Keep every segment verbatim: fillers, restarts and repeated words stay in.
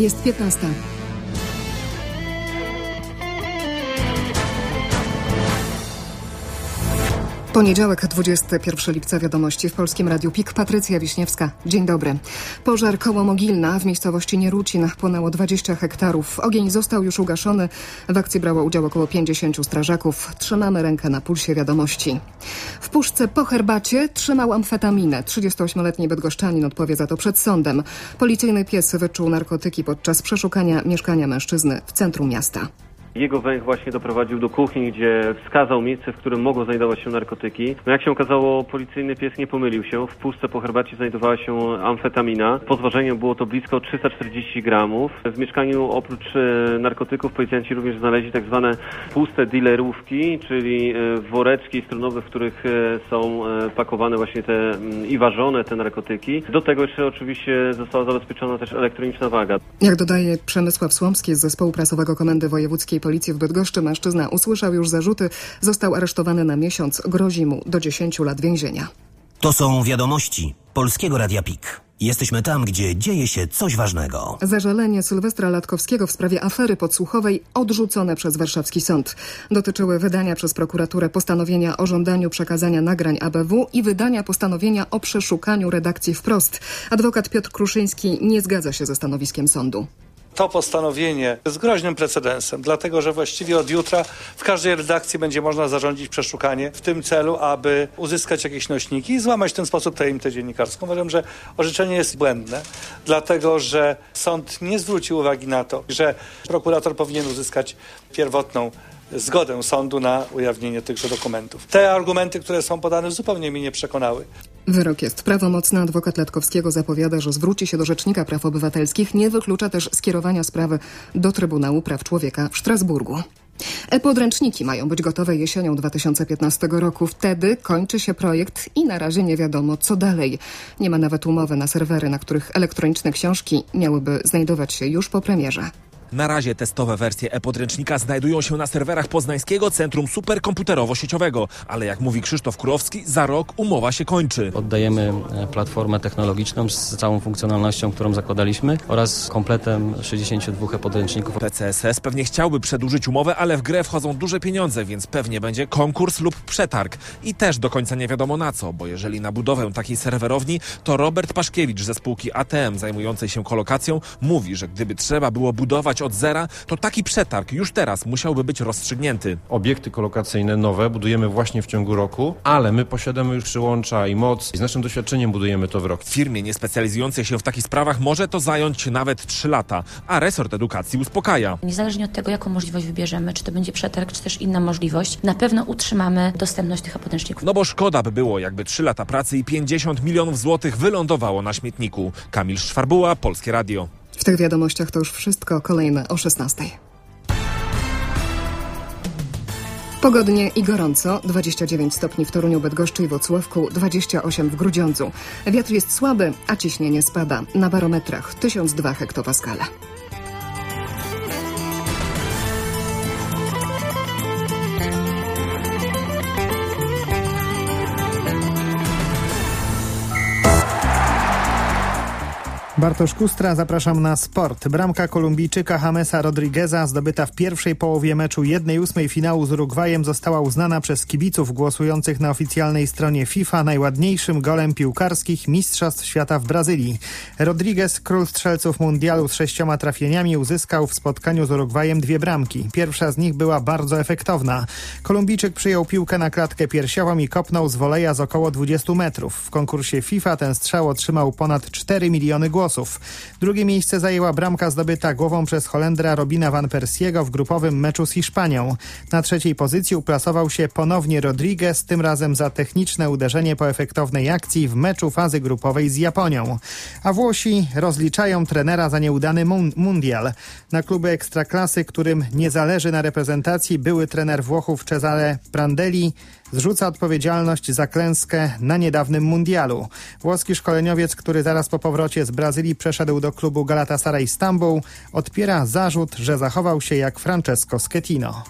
Jest piętnasta. Poniedziałek, dwudziestego pierwszego lipca, wiadomości w Polskim Radiu Pik. Patrycja Wiśniewska. Dzień dobry. Pożar koło Mogilna w miejscowości Nierucin płonęło dwadzieścia hektarów. Ogień został już ugaszony. W akcji brało udział około pięćdziesięciu strażaków. Trzymamy rękę na pulsie wiadomości. W puszce po herbacie trzymał amfetaminę. trzydziestoośmioletni bydgoszczanin odpowie za to przed sądem. Policyjny pies wyczuł narkotyki podczas przeszukania mieszkania mężczyzny w centrum miasta. Jego węch właśnie doprowadził do kuchni, gdzie wskazał miejsce, w którym mogą znajdować się narkotyki. No jak się okazało, policyjny pies nie pomylił się. W puszce po herbacie znajdowała się amfetamina. Po zważeniu było to blisko trzysta czterdzieści gramów. W mieszkaniu oprócz narkotyków policjanci również znaleźli tak zwane puste dealerówki, czyli woreczki strunowe, w których są pakowane właśnie te i ważone te narkotyki. Do tego jeszcze oczywiście została zabezpieczona też elektroniczna waga. Jak dodaje Przemysław Słomski z zespołu prasowego Komendy Wojewódzkiej Policji w Bydgoszczy, mężczyzna usłyszał już zarzuty, został aresztowany na miesiąc, grozi mu do dziesięciu lat więzienia. To są wiadomości Polskiego Radia Pik. Jesteśmy tam, gdzie dzieje się coś ważnego. Zażalenie Sylwestra Latkowskiego w sprawie afery podsłuchowej odrzucone przez warszawski sąd. Dotyczyły wydania przez prokuraturę postanowienia o żądaniu przekazania nagrań A B W i wydania postanowienia o przeszukaniu redakcji Wprost. Adwokat Piotr Kruszyński nie zgadza się ze stanowiskiem sądu. To postanowienie jest groźnym precedensem, dlatego że właściwie od jutra w każdej redakcji będzie można zarządzić przeszukanie w tym celu, aby uzyskać jakieś nośniki i złamać w ten sposób tajemnicę dziennikarską. Uważam, że orzeczenie jest błędne, dlatego że sąd nie zwrócił uwagi na to, że prokurator powinien uzyskać pierwotną zgodę sądu na ujawnienie tychże dokumentów. Te argumenty, które są podane, zupełnie mnie nie przekonały. Wyrok jest prawomocny. Adwokat Latkowskiego zapowiada, że zwróci się do Rzecznika Praw Obywatelskich. Nie wyklucza też skierowania sprawy do Trybunału Praw Człowieka w Strasburgu. E-podręczniki mają być gotowe jesienią dwa tysiące piętnastego roku. Wtedy kończy się projekt i na razie nie wiadomo, co dalej. Nie ma nawet umowy na serwery, na których elektroniczne książki miałyby znajdować się już po premierze. Na razie testowe wersje e-podręcznika znajdują się na serwerach Poznańskiego Centrum Superkomputerowo-Sieciowego, ale jak mówi Krzysztof Kurowski, za rok umowa się kończy. Oddajemy platformę technologiczną z całą funkcjonalnością, którą zakładaliśmy, oraz kompletem sześćdziesięciu dwóch e-podręczników. P C S S pewnie chciałby przedłużyć umowę, ale w grę wchodzą duże pieniądze, więc pewnie będzie konkurs lub przetarg. I też do końca nie wiadomo na co, bo jeżeli na budowę takiej serwerowni, to Robert Paszkiewicz ze spółki A T M zajmującej się kolokacją mówi, że gdyby trzeba było budować od zera, to taki przetarg już teraz musiałby być rozstrzygnięty. Obiekty kolokacyjne nowe budujemy właśnie w ciągu roku, ale my posiadamy już przyłącza i moc i z naszym doświadczeniem budujemy to w rok. W firmie niespecjalizującej się w takich sprawach może to zająć nawet trzy lata, a resort edukacji uspokaja. Niezależnie od tego, jaką możliwość wybierzemy, czy to będzie przetarg, czy też inna możliwość, na pewno utrzymamy dostępność tych podręczników. No bo szkoda by było, jakby trzy lata pracy i pięćdziesiąt milionów złotych wylądowało na śmietniku. Kamil Szwarbuła, Polskie Radio. W tych wiadomościach to już wszystko, kolejne o szesnastej. Pogodnie i gorąco, dwadzieścia dziewięć stopni w Toruniu, Bydgoszczy i Włocławku, dwadzieścia osiem w Grudziądzu. Wiatr jest słaby, a ciśnienie spada. Na barometrach tysiąc dwa hektopaskale. Bartosz Kustra, zapraszam na sport. Bramka Kolumbijczyka Jamesa Rodrigueza, zdobyta w pierwszej połowie meczu jednej ósmej finału z Urugwajem, została uznana przez kibiców głosujących na oficjalnej stronie FIFA najładniejszym golem piłkarskich Mistrzostw Świata w Brazylii. Rodriguez, król strzelców mundialu z sześcioma trafieniami, uzyskał w spotkaniu z Urugwajem dwie bramki. Pierwsza z nich była bardzo efektowna. Kolumbijczyk przyjął piłkę na klatkę piersiową i kopnął z woleja z około dwudziestu metrów. W konkursie FIFA ten strzał otrzymał ponad cztery miliony głosów. Drugie miejsce zajęła bramka zdobyta głową przez Holendra Robina van Persiego w grupowym meczu z Hiszpanią. Na trzeciej pozycji uplasował się ponownie Rodriguez, tym razem za techniczne uderzenie po efektownej akcji w meczu fazy grupowej z Japonią. A Włosi rozliczają trenera za nieudany mundial. Na kluby ekstraklasy, którym nie zależy na reprezentacji, były trener Włochów Cesare Prandelli zrzuca odpowiedzialność za klęskę na niedawnym mundialu. Włoski szkoleniowiec, który zaraz po powrocie z Brazylii przeszedł do klubu Galatasaray Stambuł, odpiera zarzut, że zachował się jak Francesco Schettino.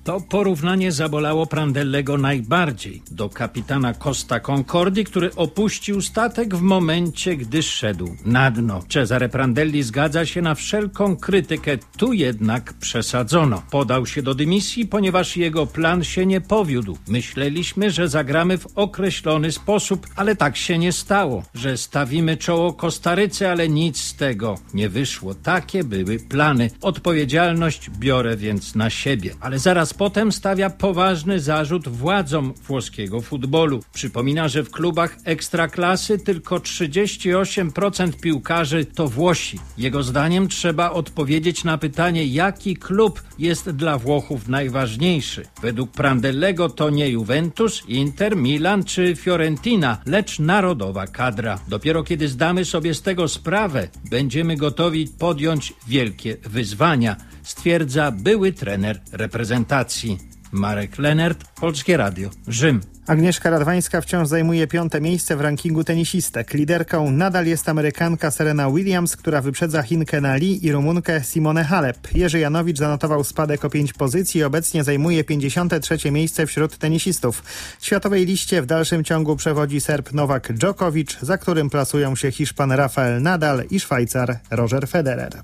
To porównanie zabolało Prandellego najbardziej. Do kapitana Costa Concordii, który opuścił statek w momencie, gdy szedł na dno. Cesare Prandelli zgadza się na wszelką krytykę. Tu jednak przesadzono. Podał się do dymisji, ponieważ jego plan się nie powiódł. Myśleliśmy, że zagramy w określony sposób, ale tak się nie stało. Że stawimy czoło Kostaryce, ale nic z tego nie wyszło. Takie były plany. Odpowiedzialność biorę więc na siebie. Ale zaraz potem stawia poważny zarzut władzom włoskiego futbolu. Przypomina, że w klubach ekstraklasy tylko trzydzieści osiem procent piłkarzy to Włosi. Jego zdaniem trzeba odpowiedzieć na pytanie, jaki klub jest dla Włochów najważniejszy. Według Prandellego to nie Juventus, Inter, Milan czy Fiorentina, lecz narodowa kadra. Dopiero kiedy zdamy sobie z tego sprawę, będziemy gotowi podjąć wielkie wyzwania, stwierdza były trener reprezentacji. Marek Lenert, Polskie Radio, Rzym. Agnieszka Radwańska wciąż zajmuje piąte miejsce w rankingu tenisistek. Liderką nadal jest Amerykanka Serena Williams, która wyprzedza Chinkę Na Li i Rumunkę Simone Halep. Jerzy Janowicz zanotował spadek o pięć pozycji i obecnie zajmuje pięćdziesiąte trzecie miejsce wśród tenisistów. W światowej liście w dalszym ciągu przewodzi Serb Nowak Djokovic, za którym plasują się Hiszpan Rafael Nadal i Szwajcar Roger Federer.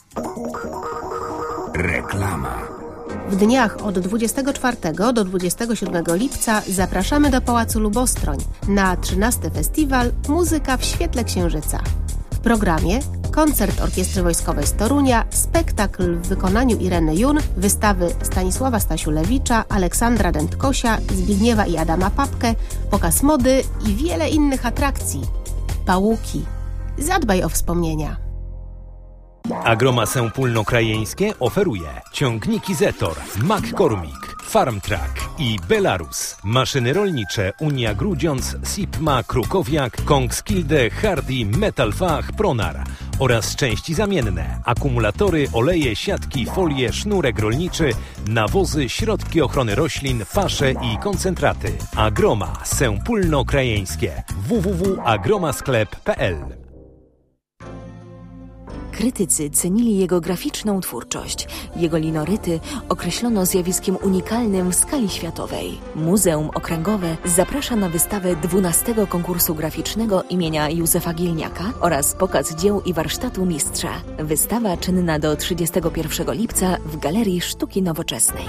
Reklama. W dniach od dwudziestego czwartego do dwudziestego siódmego lipca zapraszamy do Pałacu Lubostroń na trzynasty festiwal Muzyka w świetle księżyca. W programie koncert Orkiestry Wojskowej z Torunia, spektakl w wykonaniu Ireny Jun, wystawy Stanisława Stasiulewicza, Aleksandra Dętkosia, Zbigniewa i Adama Papkę, pokaz mody i wiele innych atrakcji. Pałuki. Zadbaj o wspomnienia. Agroma Sępólno-Krajeńskie oferuje ciągniki Zetor, McCormick, Farmtrack i Belarus. Maszyny rolnicze Unia Grudziądz, Sipma, Krukowiak, Kongskilde, Hardy, Metalfach, Pronar oraz części zamienne, akumulatory, oleje, siatki, folie, sznurek rolniczy, nawozy, środki ochrony roślin, pasze i koncentraty. Agroma Sępólno-Krajeńskie. w w w kropka agromasklep kropka p l. Krytycy cenili jego graficzną twórczość. Jego linoryty określono zjawiskiem unikalnym w skali światowej. Muzeum Okręgowe zaprasza na wystawę dwunastego konkursu graficznego imienia Józefa Gielniaka oraz pokaz dzieł i warsztatu mistrza. Wystawa czynna do trzydziestego pierwszego lipca w Galerii Sztuki Nowoczesnej.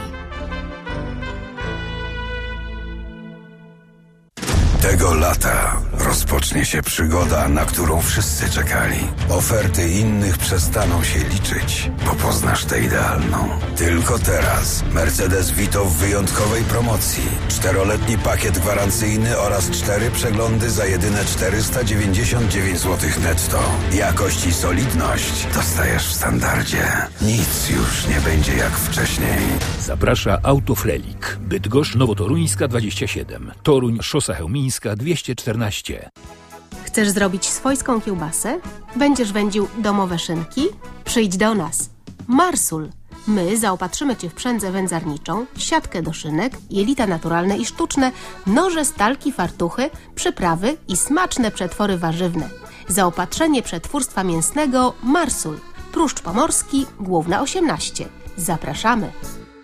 Tego lata rozpocznie się przygoda, na którą wszyscy czekali. Oferty innych przestaną się liczyć, bo poznasz tę idealną. Tylko teraz Mercedes Vito w wyjątkowej promocji. Czteroletni pakiet gwarancyjny oraz cztery przeglądy za jedyne czterysta dziewięćdziesiąt dziewięć złotych netto. Jakość i solidność dostajesz w standardzie. Nic już nie będzie jak wcześniej. Zaprasza Autofrelik. Bydgoszcz Nowotoruńska dwadzieścia siedem. Toruń Szosa Chełmińska dwieście czternaście. Chcesz zrobić swojską kiełbasę? Będziesz wędził domowe szynki? Przyjdź do nas. Marsul. My zaopatrzymy Cię w przędzę wędzarniczą, siatkę do szynek, jelita naturalne i sztuczne, noże, stalki, fartuchy, przyprawy i smaczne przetwory warzywne. Zaopatrzenie przetwórstwa mięsnego Marsul. Pruszcz Pomorski, Główna osiemnaście. Zapraszamy.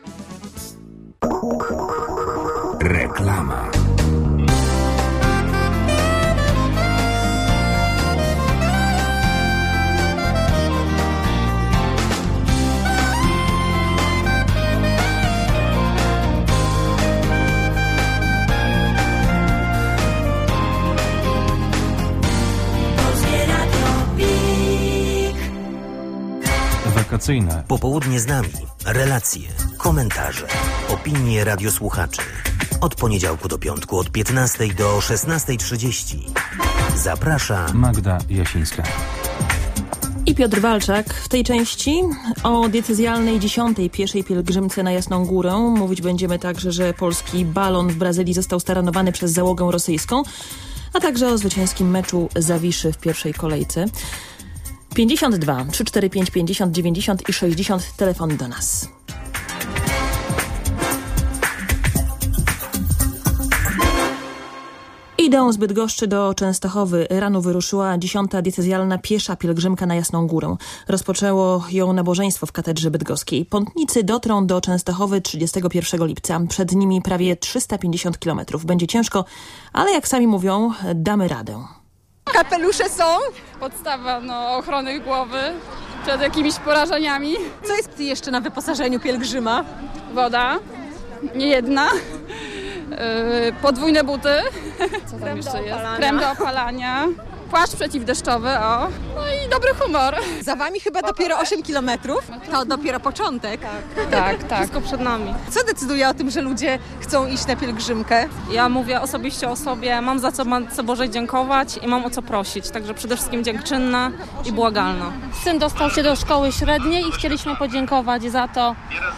Reklama. Wakacyjne. Popołudnie z nami. Relacje, komentarze, opinie radiosłuchaczy. Od poniedziałku do piątku od piętnastej do szesnastej trzydzieści. Zaprasza Magda Jasińska i Piotr Walczak. W tej części o decyzjalnej dziesiątej pieszej pielgrzymce na Jasną Górę. Mówić będziemy także, że polski balon w Brazylii został staranowany przez załogę rosyjską, a także o zwycięskim meczu Zawiszy w pierwszej kolejce. pięćdziesiąt dwa trzysta czterdzieści pięć pięćdziesiąt dziewięćdziesiąt i sześćdziesiąt telefon do nas. I Idą z Bydgoszczy do Częstochowy. Rano wyruszyła dziesiąta diecezjalna piesza pielgrzymka na Jasną Górę. Rozpoczęło ją nabożeństwo w katedrze bydgoskiej. Pątnicy dotrą do Częstochowy trzydziestego pierwszego lipca. Przed nimi prawie trzysta pięćdziesiąt kilometrów. Będzie ciężko, ale jak sami mówią, damy radę. Kapelusze są? Podstawa no, ochrony głowy przed jakimiś porażeniami. Co jest jeszcze na wyposażeniu pielgrzyma? Woda, nie jedna. Yy, podwójne buty. Co tam Krem jeszcze do jest? opalania. Krem do opalania. Płaszcz przeciwdeszczowy, o. No i dobry humor. Za wami chyba dopiero osiem kilometrów. To dopiero początek. Tak, tak, tak. Wszystko przed nami. Co decyduje o tym, że ludzie chcą iść na pielgrzymkę? Ja mówię osobiście o sobie, mam za co Matce Bożej dziękować i mam o co prosić. Także przede wszystkim dziękczynna i błagalna. Syn dostał się do szkoły średniej i chcieliśmy podziękować za to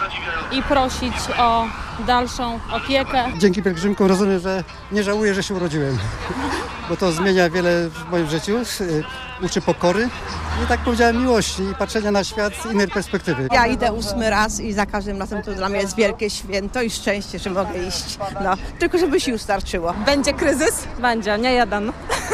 i prosić o dalszą opiekę. Dzięki pielgrzymkom rozumiem, że nie żałuję, że się urodziłem, bo to zmienia wiele w moim życiu, uczy pokory i tak powiedziałem miłości i patrzenia na świat z innej perspektywy. Ja idę ósmy raz i za każdym razem to dla mnie jest wielkie święto i szczęście, że mogę iść. No, tylko żeby sił starczyło. Będzie kryzys? Będzie, nie jeden.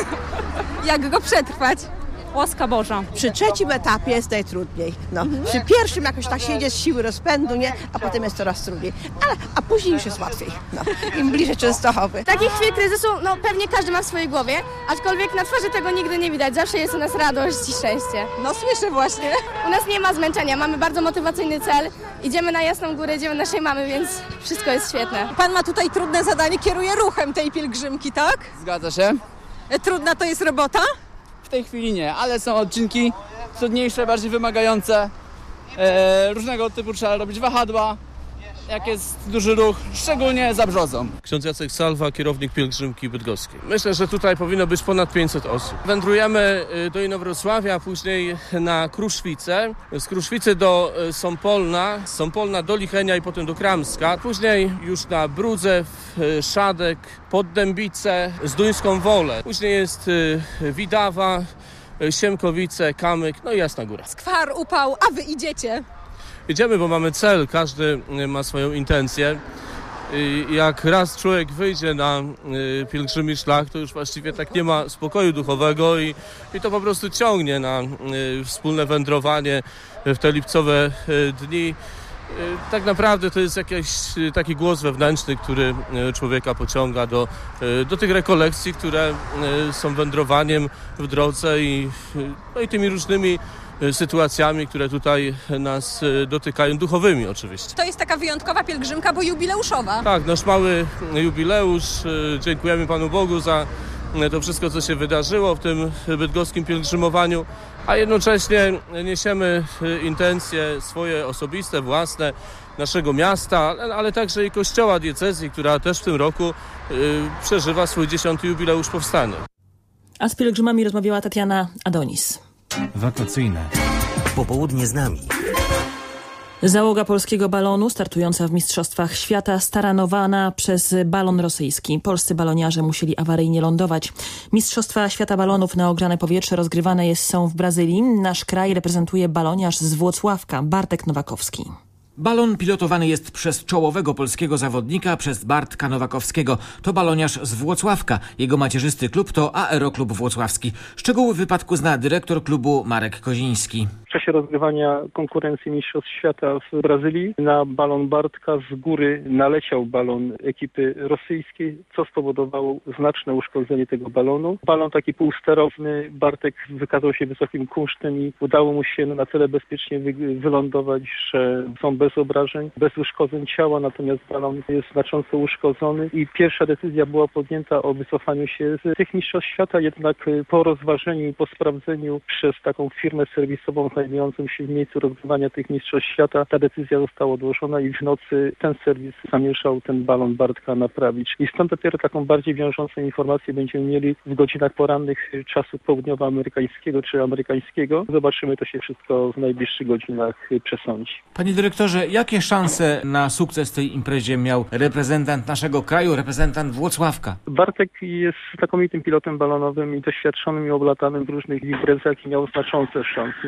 Jak go przetrwać? Łaska Boża. Przy trzecim etapie jest najtrudniej. No, przy pierwszym jakoś tak się jedzie z siły rozpędu, nie? A potem jest coraz trudniej. Ale, a później już jest łatwiej. No, im bliżej Częstochowy. Takich chwil kryzysu, no pewnie każdy ma w swojej głowie, aczkolwiek na twarzy tego nigdy nie widać. Zawsze jest u nas radość i szczęście. No słyszę właśnie. U nas nie ma zmęczenia, mamy bardzo motywacyjny cel. Idziemy na Jasną Górę, idziemy naszej mamy, więc wszystko jest świetne. Pan ma tutaj trudne zadanie, kieruje ruchem tej pielgrzymki, tak? Zgadza się. Trudna to jest robota? W tej chwili nie, ale są odcinki trudniejsze, bardziej wymagające. E, różnego typu trzeba robić wahadła, jak jest duży ruch, szczególnie za brzozą. Ksiądz Jacek Salwa, kierownik pielgrzymki bydgoskiej. Myślę, że tutaj powinno być ponad pięćset osób. Wędrujemy do Inowrocławia, a później na Kruszwice. Z Kruszwicy do Sąpolna, z Sąpolna do Lichenia i potem do Kramska. Później już na Brudzew, Szadek, Poddębice, Zduńską Wolę. Później jest Widawa, Siemkowice, Kamyk, no i Jasna Góra. Skwar, upał, a wy idziecie? Idziemy, bo mamy cel, każdy ma swoją intencję. I jak raz człowiek wyjdzie na pielgrzymi szlak, to już właściwie tak nie ma spokoju duchowego i, i to po prostu ciągnie na wspólne wędrowanie w te lipcowe dni. Tak naprawdę to jest jakiś taki głos wewnętrzny, który człowieka pociąga do, do tych rekolekcji, które są wędrowaniem w drodze i, no i tymi różnymi sytuacjami, które tutaj nas dotykają, duchowymi oczywiście. To jest taka wyjątkowa pielgrzymka, bo jubileuszowa. Tak, nasz mały jubileusz. Dziękujemy Panu Bogu za to wszystko, co się wydarzyło w tym bydgoskim pielgrzymowaniu, a jednocześnie niesiemy intencje swoje osobiste, własne, naszego miasta, ale, ale także i Kościoła diecezji, która też w tym roku y, przeżywa swój dziesiąty jubileusz powstania. A z pielgrzymami rozmawiała Tatiana Adonis. Wakacyjne. Popołudnie z nami. Załoga polskiego balonu startująca w Mistrzostwach Świata staranowana przez balon rosyjski. Polscy baloniarze musieli awaryjnie lądować. Mistrzostwa Świata balonów na ograne powietrze rozgrywane jest, są w Brazylii. Nasz kraj reprezentuje baloniarz z Włocławka, Bartek Nowakowski. Balon pilotowany jest przez czołowego polskiego zawodnika, przez Bartka Nowakowskiego. To baloniarz z Włocławka. Jego macierzysty klub to Aeroklub Włocławski. Szczegóły wypadku zna dyrektor klubu Marek Koziński. W czasie rozgrywania konkurencji Mistrzostw Świata w Brazylii na balon Bartka z góry naleciał balon ekipy rosyjskiej, co spowodowało znaczne uszkodzenie tego balonu. Balon taki półsterowny, Bartek wykazał się wysokim kunsztem i udało mu się na tyle bezpiecznie wy- wylądować, że są bez obrażeń, bez uszkodzeń ciała, natomiast balon jest znacząco uszkodzony i pierwsza decyzja była podjęta o wycofaniu się z tych Mistrzostw Świata, jednak po rozważeniu i po sprawdzeniu przez taką firmę serwisową znajdującą się w miejscu rozgrywania tych Mistrzostw Świata, ta decyzja została odłożona i w nocy ten serwis zamierzał ten balon Bartka naprawić. I stąd dopiero taką bardziej wiążącą informację będziemy mieli w godzinach porannych czasu południowoamerykańskiego czy amerykańskiego. Zobaczymy, to się wszystko w najbliższych godzinach przesądzi. Panie dyrektorze, jakie szanse na sukces tej imprezie miał reprezentant naszego kraju, reprezentant Włocławka? Bartek jest znakomitym pilotem balonowym i doświadczonym i oblatanym w różnych imprezach i miał znaczące szanse. Ja myślę, że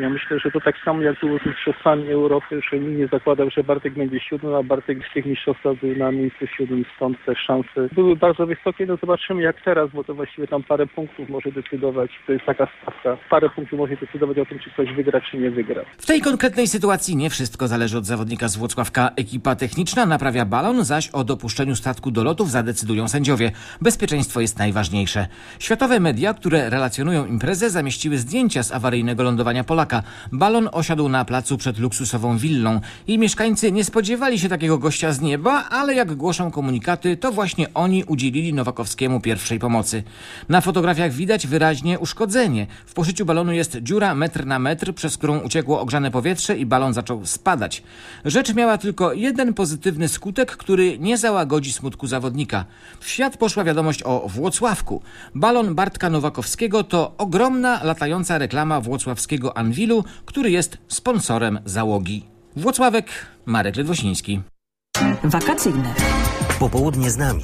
że to tak samo jak było z mistrzostwami Europy, że nikt nie zakładał, że Bartek będzie siódmy, a Bartek w tych mistrzostwach był na miejscu siódmym, stąd te szanse były bardzo wysokie. No zobaczymy jak teraz, bo to właściwie tam parę punktów może decydować, to jest taka stawka, parę punktów może decydować o tym, czy ktoś wygra, czy nie wygra. W tej konkretnej sytuacji nie wszystko zależy od zawodnika z Włocławka. Ekipa techniczna naprawia balon, zaś o dopuszczeniu statku do lotów zadecydują sędziowie. Bezpieczeństwo jest najważniejsze. Światowe media, które relacjonują imprezę, zamieściły zdjęcia z awaryjnego lądowania Polaka. Balon osiadł na placu przed luksusową willą. I mieszkańcy nie spodziewali się takiego gościa z nieba, ale jak głoszą komunikaty, to właśnie oni udzielili Nowakowskiemu pierwszej pomocy. Na fotografiach widać wyraźnie uszkodzenie. W poszyciu balonu jest dziura metr na metr, przez którą uciekło ogrzane powietrze i balon zaczął spadać. Rzecz miała tylko jeden pozytywny skutek, który nie załagodzi smutku zawodnika. W świat poszła wiadomość o Włocławku. Balon Bartka Nowakowskiego to ogromna, latająca reklama włocławskiego Anwilu, który jest sponsorem załogi. Włocławek, Marek Ledwosiński. Wakacyjne. Popołudnie z nami.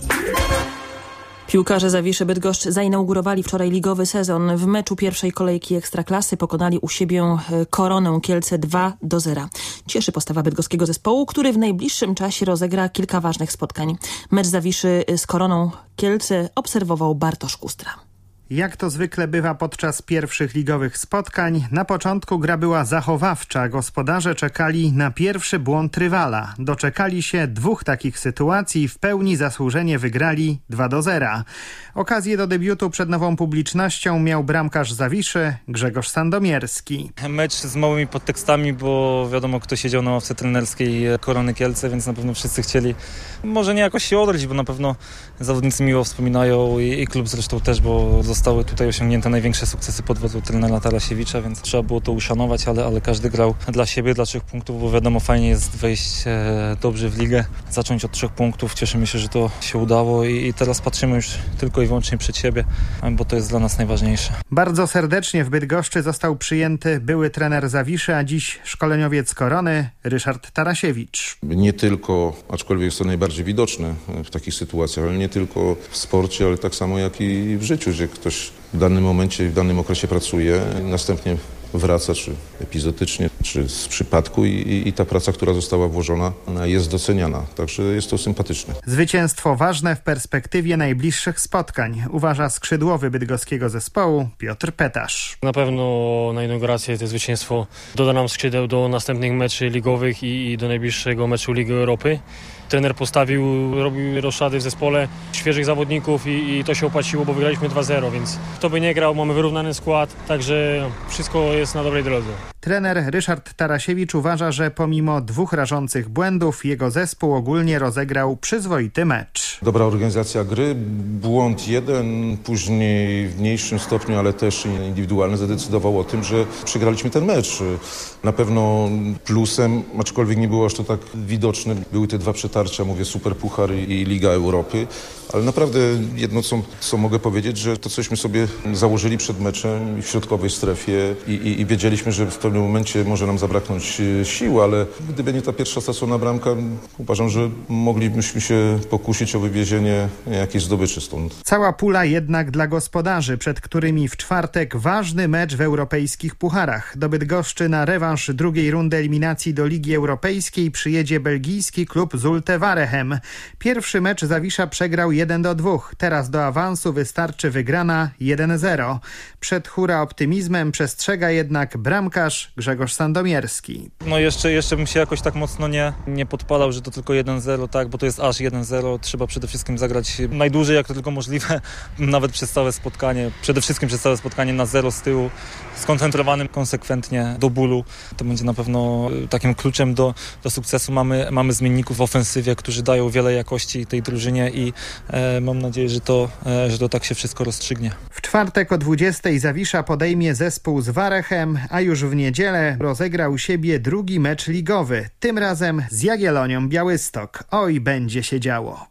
Piłkarze Zawiszy Bydgoszcz zainaugurowali wczoraj ligowy sezon. W meczu pierwszej kolejki Ekstraklasy pokonali u siebie Koronę Kielce dwa do zera. Cieszy postawa bydgoskiego zespołu, który w najbliższym czasie rozegra kilka ważnych spotkań. Mecz Zawiszy z Koroną Kielce obserwował Bartosz Kustra. Jak to zwykle bywa podczas pierwszych ligowych spotkań, na początku gra była zachowawcza. Gospodarze czekali na pierwszy błąd rywala. Doczekali się dwóch takich sytuacji i w pełni zasłużenie wygrali dwa do zera. Okazję do debiutu przed nową publicznością miał bramkarz Zawiszy Grzegorz Sandomierski. Mecz z małymi podtekstami, bo wiadomo kto siedział na ławce trenerskiej Korony Kielce, więc na pewno wszyscy chcieli może nie jakoś się odrodzić, bo na pewno zawodnicy miło wspominają i, i klub zresztą też, bo zostały tutaj osiągnięte największe sukcesy pod wodzą trenera Tarasiewicza, więc trzeba było to uszanować, ale, ale każdy grał dla siebie, dla trzech punktów, bo wiadomo fajnie jest wejść e, dobrze w ligę, zacząć od trzech punktów. Cieszymy się, że to się udało i, i teraz patrzymy już tylko i wyłącznie przed siebie, bo to jest dla nas najważniejsze. Bardzo serdecznie w Bydgoszczy został przyjęty były trener Zawiszy, a dziś szkoleniowiec Korony Ryszard Tarasiewicz. Nie tylko, aczkolwiek jest to najbardziej widoczne w takich sytuacjach, ale nie tylko w sporcie, ale tak samo jak i w życiu, że ktoś w danym momencie, w danym okresie pracuje, następnie wraca, czy epizodycznie, czy z przypadku i, i ta praca, która została włożona, jest doceniana. Także jest to sympatyczne. Zwycięstwo ważne w perspektywie najbliższych spotkań, uważa skrzydłowy bydgoskiego zespołu Piotr Petasz. Na pewno na inaugurację to zwycięstwo doda nam skrzydeł do następnych meczy ligowych i, i do najbliższego meczu Ligi Europy. Trener postawił, robił roszady w zespole świeżych zawodników i, i to się opłaciło, bo wygraliśmy dwa zero, więc kto by nie grał, mamy wyrównany skład, także wszystko jest na dobrej drodze. Trener Ryszard Tarasiewicz uważa, że pomimo dwóch rażących błędów jego zespół ogólnie rozegrał przyzwoity mecz. Dobra organizacja gry, błąd jeden, później w mniejszym stopniu, ale też indywidualny zadecydował o tym, że przegraliśmy ten mecz. Na pewno plusem, aczkolwiek nie było aż to tak widoczne, były te dwa przetarcia, mówię Superpuchar i Liga Europy, ale naprawdę jedno co, co mogę powiedzieć, że to cośmy sobie założyli przed meczem w środkowej strefie i, i, i wiedzieliśmy, że w pewnym momencie może nam zabraknąć sił, ale gdyby nie ta pierwsza stracona bramka, uważam, że moglibyśmy się pokusić o wywiezienie jakiejś zdobyczy stąd. Cała pula jednak dla gospodarzy, przed którymi w czwartek ważny mecz w europejskich pucharach. Do Bydgoszczy na rewanż drugiej rundy eliminacji do Ligi Europejskiej przyjedzie belgijski klub Zulte Waregem. Pierwszy mecz Zawisza przegrał jeden do dwóch. Teraz do awansu wystarczy wygrana jeden zero. Przed hura optymizmem przestrzega jednak bramkarz Grzegorz Sandomierski. No jeszcze, jeszcze bym się jakoś tak mocno nie, nie podpadał, że to tylko jeden zero, tak, bo to jest aż jeden zero. Trzeba przede wszystkim zagrać najdłużej jak to tylko możliwe, nawet przez całe spotkanie. Przede wszystkim przez całe spotkanie na zero z tyłu, skoncentrowanym konsekwentnie do bólu. To będzie na pewno takim kluczem do, do sukcesu. Mamy, mamy zmienników w ofensywie, którzy dają wiele jakości tej drużynie i e, mam nadzieję, że to, e, że to tak się wszystko rozstrzygnie. W czwartek o dwudziestej Zawisza podejmie zespół z Waregem, a już w niedzielę rozegra u siebie drugi mecz ligowy. Tym razem z Jagiellonią Białystok. Oj, będzie się działo.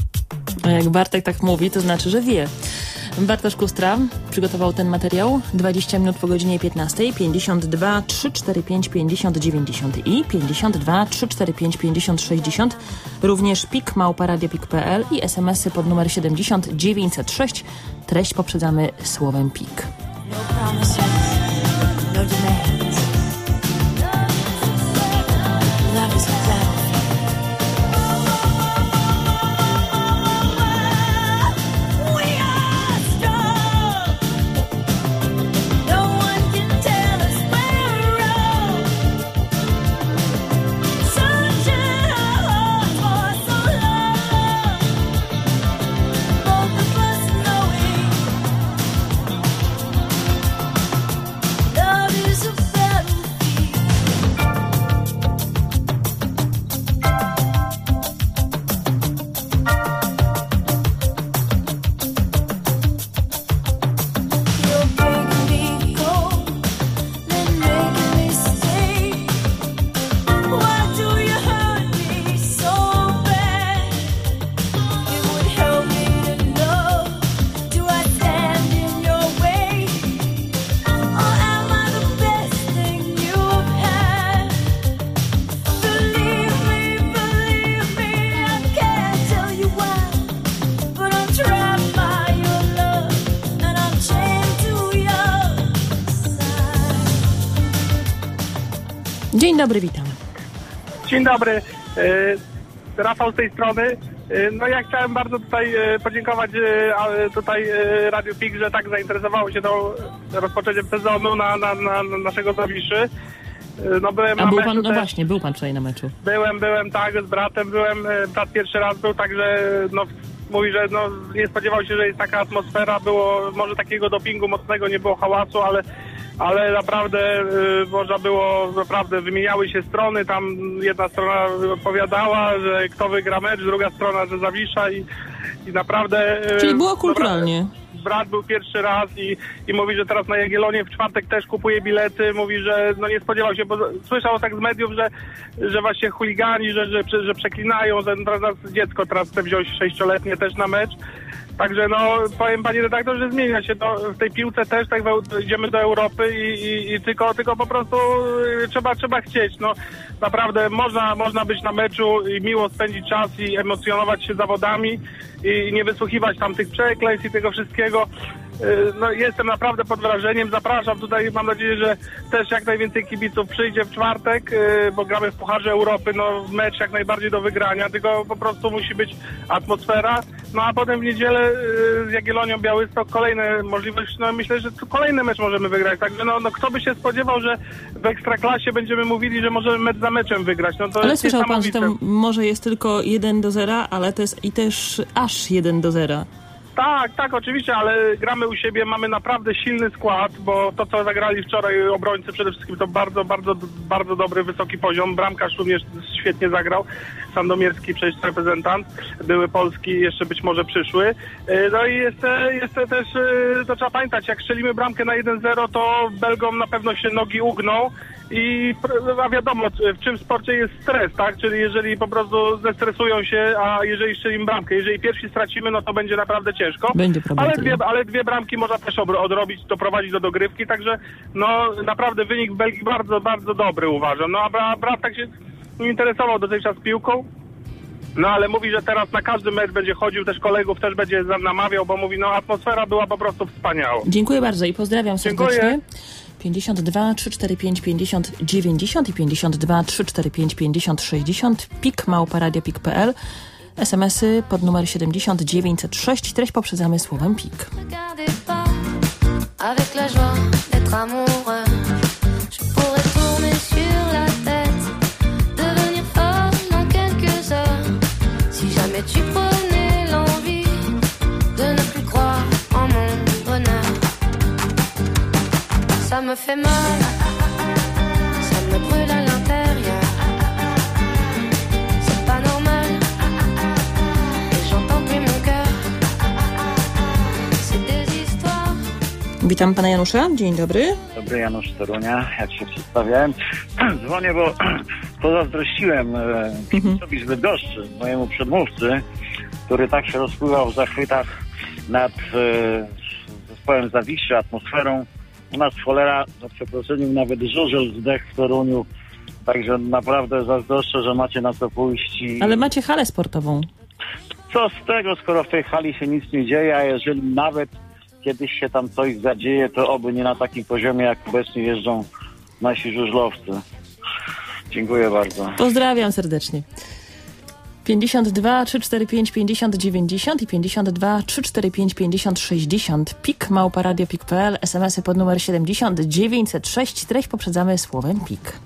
A jak Bartek tak mówi, to znaczy, że wie. Bartosz Kustra przygotował ten materiał. dwadzieścia minut po godzinie piętnastej. pięćdziesiąt dwa trzysta czterdzieści pięć pięćdziesiąt dziewięćdziesiąt i pięćdziesiąt dwa trzysta czterdzieści pięć pięćdziesiąt sześćdziesiąt. Również pik małpa radio pik kropka p l i es em esy pod numer siedemdziesiąt dziewięćset sześć. Treść poprzedzamy słowem pik. No promises, no demands. Dzień dobry, witam. Dzień dobry. Rafał z tej strony. No ja chciałem bardzo tutaj podziękować tutaj Radiu P I K, że tak zainteresowało się tą rozpoczęciem sezonu na, na, na naszego Zawiszy. No byłem A na był meczu pan, no też. właśnie, był pan wczoraj na meczu. Byłem, byłem tak, z bratem byłem, brat pierwszy raz był, także no mówi, że no nie spodziewał się, że jest taka atmosfera, było, może takiego dopingu mocnego, nie było hałasu, ale ale naprawdę y, można było, naprawdę wymieniały się strony, tam jedna strona opowiadała, że kto wygra mecz, druga strona, że Zawisza i, i naprawdę... Y, Czyli było kulturalnie. Dobra, brat był pierwszy raz i, i mówi, że teraz na Jagiellonie w czwartek też kupuje bilety, mówi, że no nie spodziewał się, bo słyszał tak z mediów, że, że właśnie chuligani, że, że, że przeklinają, że teraz dziecko teraz chce wziąć sześcioletnie też na mecz. Także no, powiem panie redaktor, że zmienia się to w tej piłce też, tak idziemy do Europy i, i, i tylko, tylko po prostu trzeba, trzeba chcieć. No naprawdę można, można być na meczu i miło spędzić czas i emocjonować się zawodami i nie wysłuchiwać tam tych przekleństw i tego wszystkiego. No jestem naprawdę pod wrażeniem, zapraszam tutaj, mam nadzieję, że też jak najwięcej kibiców przyjdzie w czwartek, bo gramy w Pucharze Europy, no mecz jak najbardziej do wygrania, tylko po prostu musi być atmosfera, no a potem w niedzielę z Jagiellonią Białystok kolejne możliwości, no myślę, że kolejny mecz możemy wygrać, także no, no kto by się spodziewał, że w Ekstraklasie będziemy mówili, że możemy mecz za meczem wygrać, no to ale jest słyszał pan, że niesamowite. tam może jest tylko jeden do zera, ale to jest i też aż jeden do zera. Tak, tak, oczywiście, ale gramy u siebie, mamy naprawdę silny skład, bo to, co zagrali wczoraj obrońcy przede wszystkim, to bardzo, bardzo, bardzo dobry, wysoki poziom. Bramkarz również świetnie zagrał, Sandomierski przecież reprezentant, były Polski, jeszcze być może przyszły. No i jest, jest też, to trzeba pamiętać, jak strzelimy bramkę na jeden zero, to Belgom na pewno się nogi ugną. I a wiadomo, w czym sporcie jest stres, tak? Czyli jeżeli po prostu zestresują się, a jeżeli strzelimy bramkę, jeżeli pierwsi stracimy, no to będzie naprawdę ciężko. Będzie problem. Ale dwie, ale dwie bramki można też odrobić, doprowadzić do dogrywki, także no naprawdę wynik w Belgii bardzo, bardzo dobry uważam. No a brat tak się interesował dotychczas piłką. No ale mówi, że teraz na każdy mecz będzie chodził, też kolegów też będzie namawiał, bo mówi, no atmosfera była po prostu wspaniała. Dziękuję bardzo i pozdrawiam serdecznie. Dziękuję. pięćdziesiąt dwa trzysta czterdzieści pięć pięćdziesiąt dziewięćdziesiąt i pięćdziesiąt dwa trzysta czterdzieści pięć pięćdziesiąt sześćdziesiąt, pik małpa radio pik kropka p l, es em esy pod numer siedemdziesiąt dziewięćset sześć, treść poprzedzamy słowem pik. Avec la joie d'être amoureux, je pourrais tourner sur la tête, devenir folle dans quelques heures. Si jamais tu prenais l'envie de ne plus croire en mon bonheur, ça me fait mal, ça me brûle à l'intérieur. C'est pas normal, et j'entends plus mon cœur. C'est des histoires. Witam pana Janusza, dzień dobry. Dobry, Janusz Torunia, jak się przedstawiałem. Dzwonię, bo pozazdrościłem kibicowi z Bydgoszczy, mojemu przedmówcy, który tak się rozpływał w zachwytach nad e, zespołem Zawiszy, atmosferą. U nas cholera, za przeproszeniem, nawet żużel zdech w Toruniu. Także naprawdę zazdroszczę, że macie na co pójść. I... Ale macie halę sportową. Co z tego, skoro w tej hali się nic nie dzieje, a jeżeli nawet kiedyś się tam coś zadzieje, to oby nie na takim poziomie, jak obecnie jeżdżą nasi żużlowcy. Dziękuję bardzo. Pozdrawiam serdecznie. pięćdziesiąt dwa trzysta czterdzieści pięć pięćdziesiąt dziewięćdziesiąt i pięćdziesiąt dwa trzysta czterdzieści pięć pięćdziesiąt sześćdziesiąt, pik małpa radio pik kropka p l, es em esy pod numer siedemdziesiąt dziewięćset sześć, treść poprzedzamy słowem pik.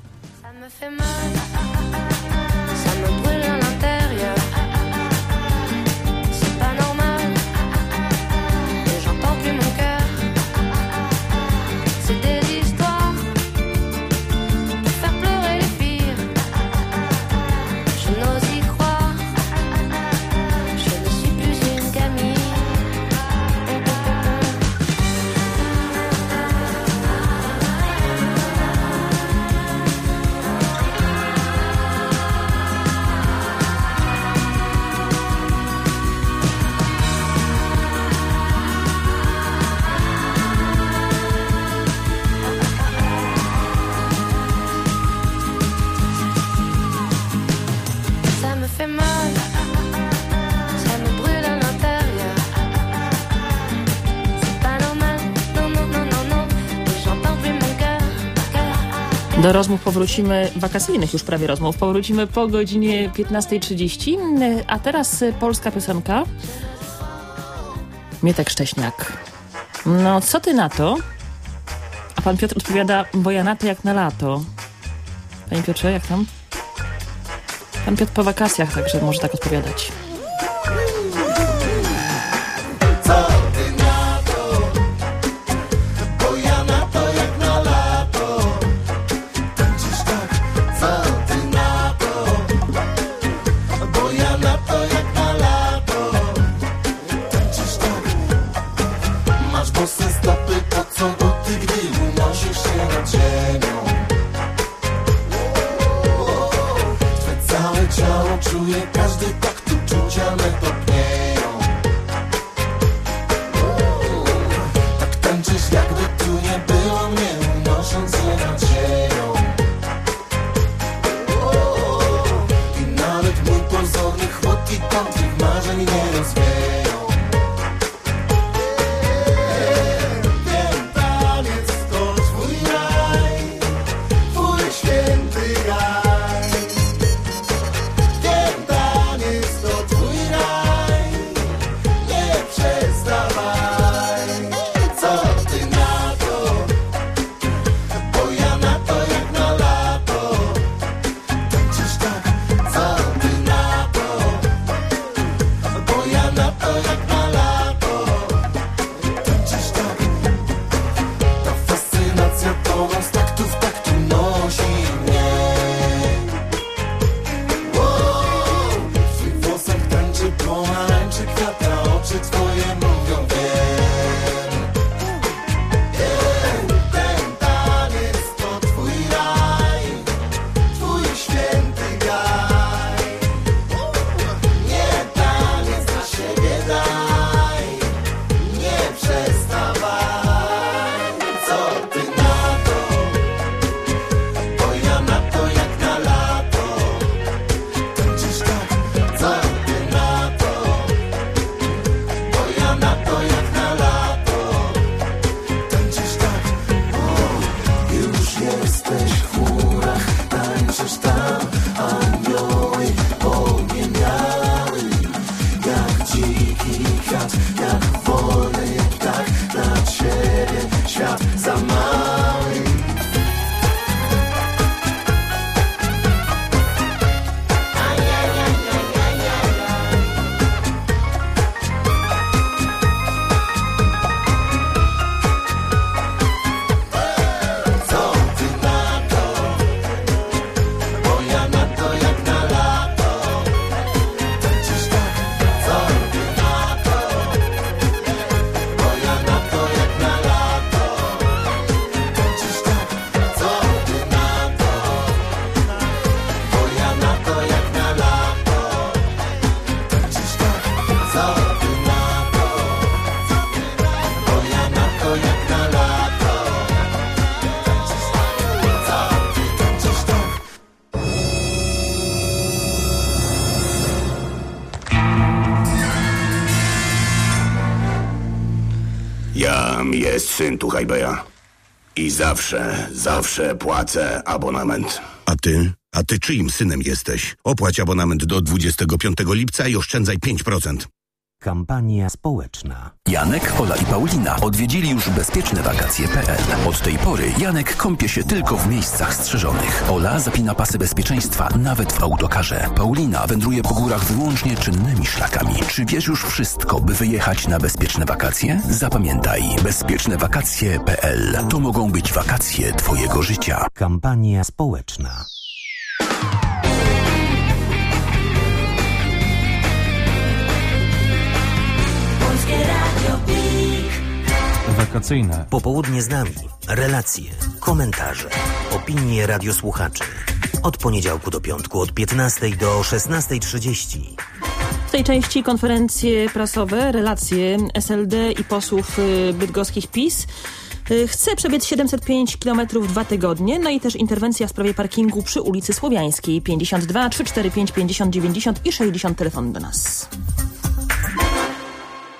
Do rozmów powrócimy, wakacyjnych już prawie rozmów, powrócimy po godzinie piętnasta trzydzieści, a teraz polska piosenka. Mietek Szcześniak. No, co ty na to? A pan Piotr odpowiada, bo ja na to jak na lato. Panie Piotrze, jak tam? Pan Piotr po wakacjach, także może tak odpowiadać. Czuję każdy takt uczucia me topnieją. Tak tańczysz jakby tu nie było mnie, unosząc je nad ziemią. I nawet mój pozorny chłód i tam tych marzeń nie rozwieją. Ten taniec to twój raj, twój święty raj. Jam jest syn tu Hajbeja. I zawsze, zawsze płacę abonament. A ty? A ty czyim synem jesteś? Opłać abonament do dwudziestego piątego lipca i oszczędzaj pięć procent. Kampania społeczna. Janek, Ola i Paulina odwiedzili już bezpieczne wakacje kropka pe el. Od tej pory Janek kąpie się tylko w miejscach strzeżonych. Ola zapina pasy bezpieczeństwa nawet w autokarze. Paulina wędruje po górach wyłącznie czynnymi szlakami. Czy wiesz już wszystko, by wyjechać na bezpieczne wakacje? Zapamiętaj, bezpieczne wakacje kropka pe el. To mogą być wakacje twojego życia. Kampania społeczna. Wakacyjne. Popołudnie z nami. Relacje, komentarze, opinie radiosłuchaczy. Od poniedziałku do piątku od piętnastej do szesnastej trzydzieści. W tej części konferencje prasowe, relacje S L D i posłów bydgoskich PiS. Chce przebiec siedemset pięć kilometrów w dwa tygodnie, no i też interwencja w sprawie parkingu przy ulicy Słowiańskiej. pięćdziesiąt dwa trzysta czterdzieści pięć pięćdziesiąt dziewięćdziesiąt i sześćdziesiąt telefon do nas.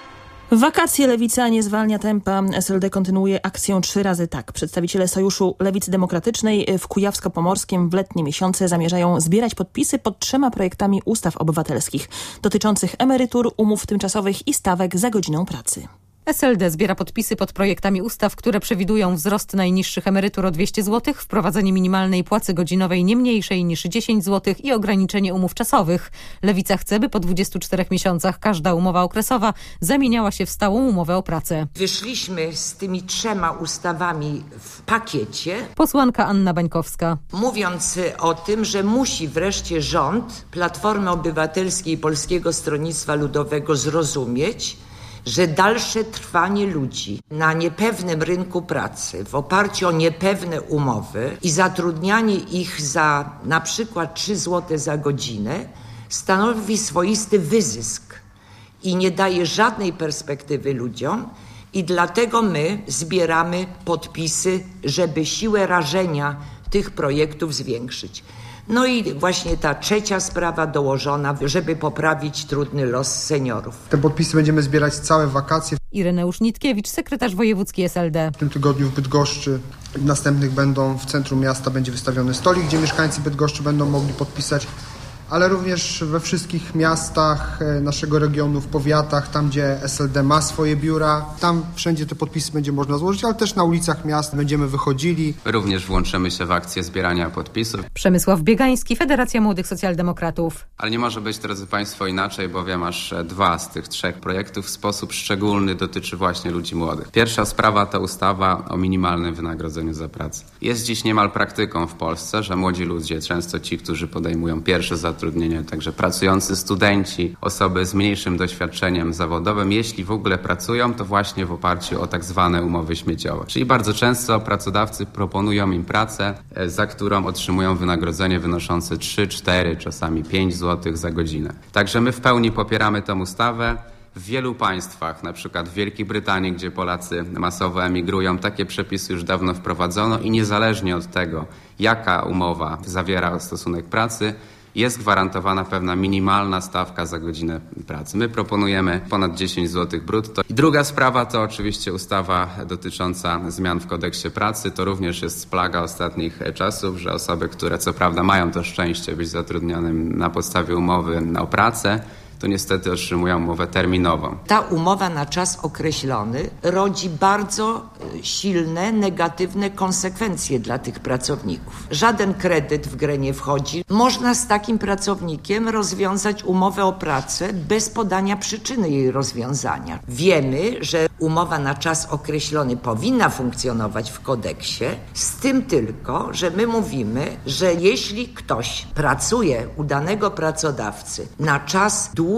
W wakacje Lewica nie zwalnia tempa. S L D kontynuuje akcję trzy razy tak. Przedstawiciele Sojuszu Lewicy Demokratycznej w Kujawsko-Pomorskim w letnie miesiące zamierzają zbierać podpisy pod trzema projektami ustaw obywatelskich dotyczących emerytur, umów tymczasowych i stawek za godzinę pracy. S L D zbiera podpisy pod projektami ustaw, które przewidują wzrost najniższych emerytur o dwieście złotych, wprowadzenie minimalnej płacy godzinowej nie mniejszej niż dziesięć złotych i ograniczenie umów czasowych. Lewica chce, by po dwudziestu czterech miesiącach każda umowa okresowa zamieniała się w stałą umowę o pracę. Wyszliśmy z tymi trzema ustawami w pakiecie. Posłanka Anna Bańkowska. Mówiąc o tym, że musi wreszcie rząd Platformy Obywatelskiej i Polskiego Stronnictwa Ludowego zrozumieć, że dalsze trwanie ludzi na niepewnym rynku pracy w oparciu o niepewne umowy i zatrudnianie ich za na przykład trzy złote za godzinę stanowi swoisty wyzysk i nie daje żadnej perspektywy ludziom i dlatego my zbieramy podpisy, żeby siłę rażenia tych projektów zwiększyć. No i właśnie ta trzecia sprawa dołożona, żeby poprawić trudny los seniorów. Te podpisy będziemy zbierać całe wakacje. Ireneusz Nitkiewicz, sekretarz wojewódzki S L D. W tym tygodniu w Bydgoszczy, w następnych będą w centrum miasta będzie wystawiony stolik, gdzie mieszkańcy Bydgoszczy będą mogli podpisać, ale również we wszystkich miastach naszego regionu, w powiatach, tam gdzie S L D ma swoje biura. Tam wszędzie te podpisy będzie można złożyć, ale też na ulicach miast będziemy wychodzili. Również włączymy się w akcję zbierania podpisów. Przemysław Biegański, Federacja Młodych Socjaldemokratów. Ale nie może być, drodzy Państwo, inaczej, bowiem aż dwa z tych trzech projektów w sposób szczególny dotyczy właśnie ludzi młodych. Pierwsza sprawa to ustawa o minimalnym wynagrodzeniu za pracę. Jest dziś niemal praktyką w Polsce, że młodzi ludzie, często ci, którzy podejmują pierwsze zatrudnienie, także pracujący studenci, osoby z mniejszym doświadczeniem zawodowym, jeśli w ogóle pracują, to właśnie w oparciu o tak zwane umowy śmieciowe. Czyli bardzo często pracodawcy proponują im pracę, za którą otrzymują wynagrodzenie wynoszące trzy, cztery, czasami pięć złotych za godzinę. Także my w pełni popieramy tę ustawę. W wielu państwach, na przykład w Wielkiej Brytanii, gdzie Polacy masowo emigrują, takie przepisy już dawno wprowadzono i niezależnie od tego, jaka umowa zawiera stosunek pracy, jest gwarantowana pewna minimalna stawka za godzinę pracy. My proponujemy ponad dziesięć złotych brutto. I druga sprawa to oczywiście ustawa dotycząca zmian w kodeksie pracy. To również jest plaga ostatnich czasów, że osoby, które co prawda mają to szczęście być zatrudnionym na podstawie umowy o pracę, to niestety otrzymują umowę terminową. Ta umowa na czas określony rodzi bardzo silne, negatywne konsekwencje dla tych pracowników. Żaden kredyt w grę nie wchodzi. Można z takim pracownikiem rozwiązać umowę o pracę bez podania przyczyny jej rozwiązania. Wiemy, że umowa na czas określony powinna funkcjonować w kodeksie, z tym tylko, że my mówimy, że jeśli ktoś pracuje u danego pracodawcy na czas dłuższy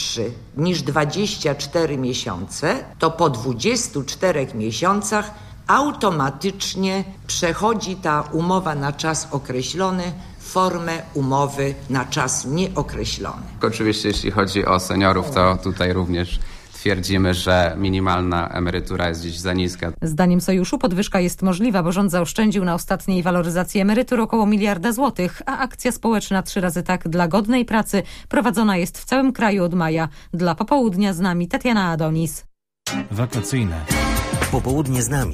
niż dwadzieścia cztery miesiące, to po dwudziestu czterech miesiącach automatycznie przechodzi ta umowa na czas określony w formę umowy na czas nieokreślony. Oczywiście jeśli chodzi o seniorów, to tutaj również twierdzimy, że minimalna emerytura jest dziś za niska. Zdaniem Sojuszu podwyżka jest możliwa, bo rząd zaoszczędził na ostatniej waloryzacji emerytur około miliarda złotych, a akcja społeczna trzy razy tak dla godnej pracy prowadzona jest w całym kraju od maja. Dla Popołudnia z nami Tatiana Adonis. Wakacyjne. Popołudnie z nami.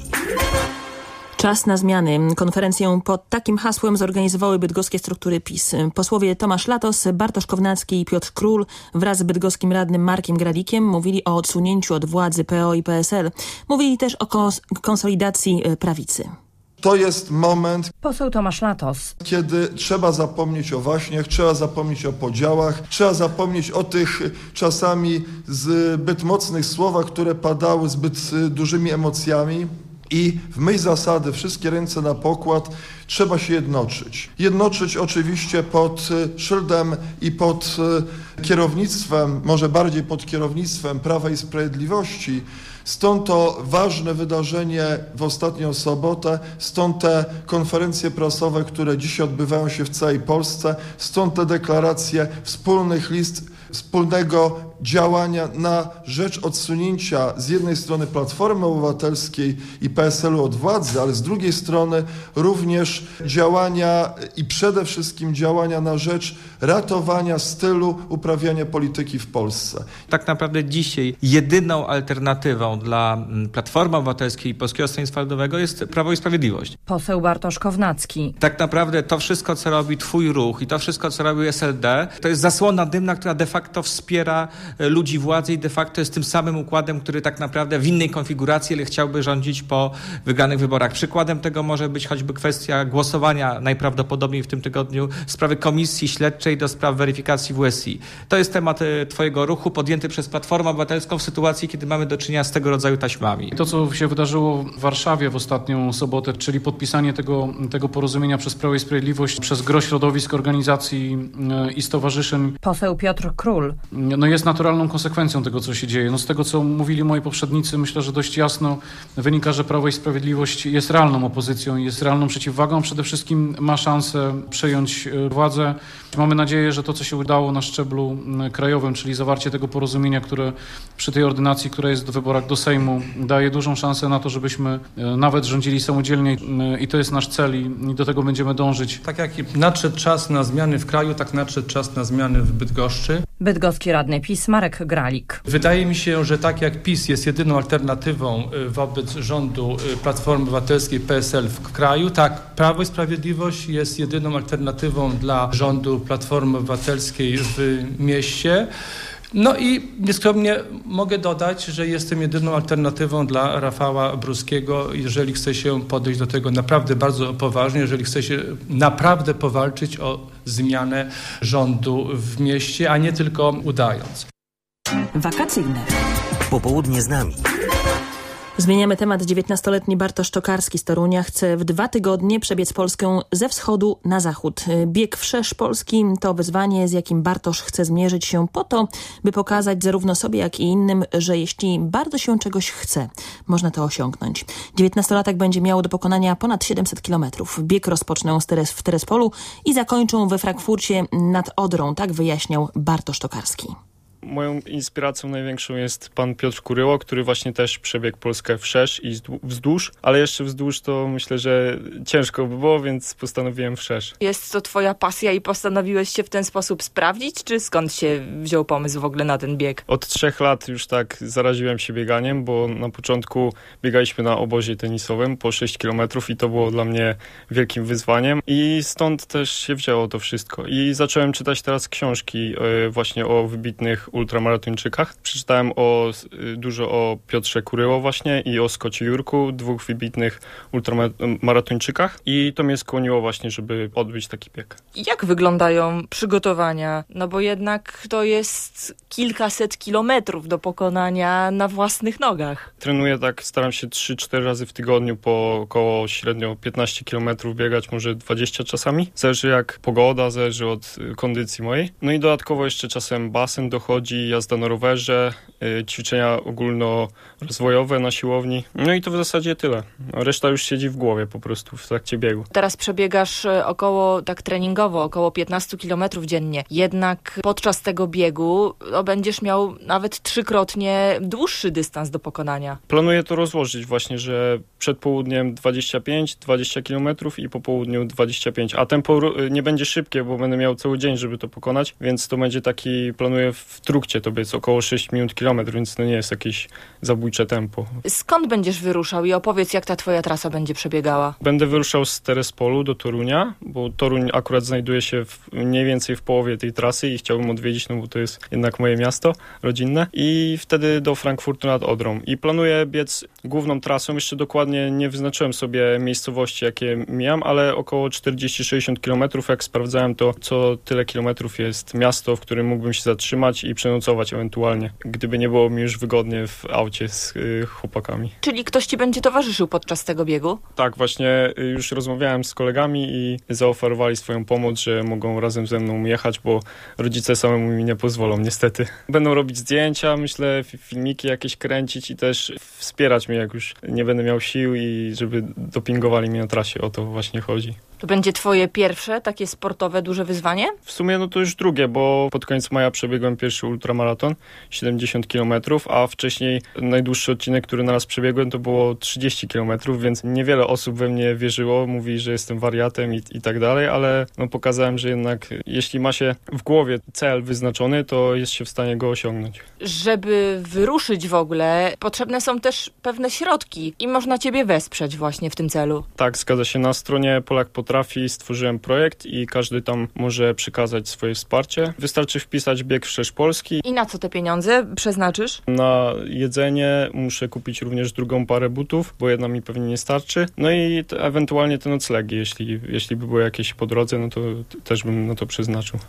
Czas na zmiany. Konferencję pod takim hasłem zorganizowały bydgoskie struktury PiS. Posłowie Tomasz Latos, Bartosz Kownacki i Piotr Król wraz z bydgoskim radnym Markiem Gradikiem mówili o odsunięciu od władzy P O i P S L. Mówili też o kons- konsolidacji prawicy. To jest moment, Poseł Tomasz Latos, kiedy trzeba zapomnieć o waśniach, trzeba zapomnieć o podziałach, trzeba zapomnieć o tych czasami zbyt mocnych słowach, które padały zbyt dużymi emocjami. I w myśl zasady wszystkie ręce na pokład trzeba się jednoczyć. Jednoczyć oczywiście pod szyldem i pod kierownictwem, może bardziej pod kierownictwem Prawa i Sprawiedliwości. Stąd to ważne wydarzenie w ostatnią sobotę, stąd te konferencje prasowe, które dzisiaj odbywają się w całej Polsce, stąd te deklaracje wspólnych list, wspólnego działania na rzecz odsunięcia z jednej strony Platformy Obywatelskiej i P S L-u od władzy, ale z drugiej strony również działania i przede wszystkim działania na rzecz ratowania stylu uprawiania polityki w Polsce. Tak naprawdę dzisiaj jedyną alternatywą dla Platformy Obywatelskiej i Polskiego Stronnictwa Ludowego jest Prawo i Sprawiedliwość. Poseł Bartosz Kownacki. Tak naprawdę to wszystko, co robi Twój Ruch i to wszystko, co robi S L D, to jest zasłona dymna, która de facto wspiera ludzi władzy i de facto jest tym samym układem, który tak naprawdę w innej konfiguracji, ale chciałby rządzić po wygranych wyborach. Przykładem tego może być choćby kwestia głosowania najprawdopodobniej w tym tygodniu w sprawie komisji śledczej do spraw weryfikacji W S I. To jest temat Twojego Ruchu podjęty przez Platformę Obywatelską w sytuacji, kiedy mamy do czynienia z tego rodzaju taśmami. To, co się wydarzyło w Warszawie w ostatnią sobotę, czyli podpisanie tego, tego porozumienia przez Prawo i Sprawiedliwość, przez gro środowisk, organizacji i stowarzyszeń. Poseł Piotr Król. No jest naturalną konsekwencją tego, co się dzieje. No z tego, co mówili moi poprzednicy, myślę, że dość jasno wynika, że Prawo i Sprawiedliwość jest realną opozycją, jest realną przeciwwagą. Przede wszystkim ma szansę przejąć władzę. Mamy nadzieję, że to, co się udało na szczeblu krajowym, czyli zawarcie tego porozumienia, które przy tej ordynacji, która jest w wyborach do Sejmu, daje dużą szansę na to, żebyśmy nawet rządzili samodzielnie i to jest nasz cel i do tego będziemy dążyć. Tak jak nadszedł czas na zmiany w kraju, tak nadszedł czas na zmiany w Bydgoszczy. Bydgoski radny PiS Marek Gralik. Wydaje mi się, że tak jak PiS jest jedyną alternatywą wobec rządu Platformy Obywatelskiej P S L w kraju, tak Prawo i Sprawiedliwość jest jedyną alternatywą dla rządu Platformy Obywatelskiej w mieście. No i nieskromnie mogę dodać, że jestem jedyną alternatywą dla Rafała Bruskiego, jeżeli chce się podejść do tego naprawdę bardzo poważnie, jeżeli chce się naprawdę powalczyć o zmianę rządu w mieście, a nie tylko udając. Wakacyjne. Popołudnie z nami. Zmieniamy temat. dziewiętnastoletni Bartosz Tokarski z Torunia chce w dwa tygodnie przebiec Polskę ze wschodu na zachód. Bieg wszerz Polski to wyzwanie, z jakim Bartosz chce zmierzyć się po to, by pokazać zarówno sobie, jak i innym, że jeśli bardzo się czegoś chce, można to osiągnąć. dziewiętnastolatek będzie miał do pokonania ponad siedemset kilometrów. Bieg rozpoczną w Terespolu i zakończą we Frankfurcie nad Odrą, tak wyjaśniał Bartosz Tokarski. Moją inspiracją największą jest pan Piotr Kuryło, który właśnie też przebiegł Polskę wszerz i wzdłuż, ale jeszcze wzdłuż to myślę, że ciężko by było, więc postanowiłem wszerz. Jest to twoja pasja i postanowiłeś się w ten sposób sprawdzić, czy skąd się wziął pomysł w ogóle na ten bieg? Od trzech lat już tak zaraziłem się bieganiem, bo na początku biegaliśmy na obozie tenisowym po sześć kilometrów i to było dla mnie wielkim wyzwaniem i stąd też się wzięło to wszystko. I zacząłem czytać teraz książki właśnie o wybitnych ultramaratończykach. Przeczytałem o, dużo o Piotrze Kuryło właśnie i o Scottie Jurku, dwóch wybitnych ultramaratończykach i to mnie skłoniło właśnie, żeby odbyć taki bieg. Jak wyglądają przygotowania? No bo jednak to jest kilkaset kilometrów do pokonania na własnych nogach. Trenuję tak, staram się trzy cztery razy w tygodniu po około średnio piętnaście kilometrów biegać, może dwadzieścia czasami. Zależy jak pogoda, zależy od kondycji mojej. No i dodatkowo jeszcze czasem basen dochodzi, jazda na rowerze, yy, ćwiczenia ogólnorozwojowe na siłowni. No i to w zasadzie tyle. Reszta już siedzi w głowie po prostu w trakcie biegu. Teraz przebiegasz około, tak treningowo, około piętnaście kilometrów dziennie. Jednak podczas tego biegu no, będziesz miał nawet trzykrotnie dłuższy dystans do pokonania. Planuję to rozłożyć właśnie, że przed południem dwadzieścia pięć dwadzieścia kilometrów i po południu dwadzieścia pięć. A tempo nie będzie szybkie, bo będę miał cały dzień, żeby to pokonać, więc to będzie taki, planuję w trukcie, to jest około sześć minut kilometr, więc to nie jest jakieś zabójcze tempo. Skąd będziesz wyruszał i opowiedz, jak ta twoja trasa będzie przebiegała? Będę wyruszał z Terespolu do Torunia, bo Toruń akurat znajduje się w, mniej więcej w połowie tej trasy i chciałbym odwiedzić, no bo to jest jednak moje miasto rodzinne i wtedy do Frankfurtu nad Odrą. I planuję biec główną trasą, jeszcze dokładnie nie wyznaczyłem sobie miejscowości, jakie mijam, ale około czterdzieści sześćdziesiąt kilometrów, jak sprawdzałem, to co tyle kilometrów jest miasto, w którym mógłbym się zatrzymać i przenocować ewentualnie, gdyby nie było mi już wygodnie w aucie z y, chłopakami. Czyli ktoś ci będzie towarzyszył podczas tego biegu? Tak, właśnie już rozmawiałem z kolegami i zaoferowali swoją pomoc, że mogą razem ze mną jechać, bo rodzice samemu mi nie pozwolą niestety. Będą robić zdjęcia, myślę, filmiki jakieś kręcić i też wspierać mnie, jak już nie będę miał sił i żeby dopingowali mnie na trasie, o to właśnie chodzi. To będzie twoje pierwsze takie sportowe duże wyzwanie? W sumie no to już drugie, bo pod koniec maja przebiegłem pierwszy ultramaraton, siedemdziesiąt kilometrów, a wcześniej najdłuższy odcinek, który naraz przebiegłem, to było trzydzieści kilometrów, więc niewiele osób we mnie wierzyło, mówi, że jestem wariatem i, i tak dalej, ale no pokazałem, że jednak jeśli ma się w głowie cel wyznaczony, to jest się w stanie go osiągnąć. Żeby wyruszyć w ogóle, potrzebne są też pewne środki i można ciebie wesprzeć właśnie w tym celu. Tak, zgadza się. Na stronie Polak Potrafi stworzyłem projekt i każdy tam może przekazać swoje wsparcie. Wystarczy wpisać bieg wszerz Polski. I na co te pieniądze przeznaczysz? Na jedzenie muszę kupić również drugą parę butów, bo jedna mi pewnie nie starczy. No i te, ewentualnie te noclegi, jeśli, jeśli by były jakieś po drodze, no to t- też bym na to przeznaczył.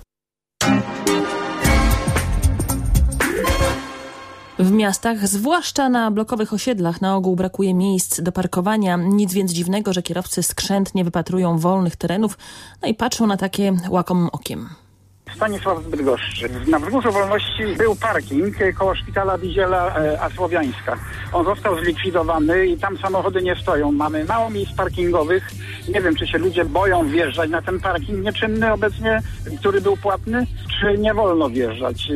W miastach, zwłaszcza na blokowych osiedlach, na ogół brakuje miejsc do parkowania. Nic więc dziwnego, że kierowcy skrzętnie wypatrują wolnych terenów, no i patrzą na takie łakomym okiem. Stanisław z Bydgoszczy. Na Wzgórzu Wolności był parking koło szpitala Widziela a Słowiańska. On został zlikwidowany i tam samochody nie stoją. Mamy mało miejsc parkingowych. Nie wiem, czy się ludzie boją wjeżdżać na ten parking nieczynny obecnie, który był płatny, czy nie wolno wjeżdżać.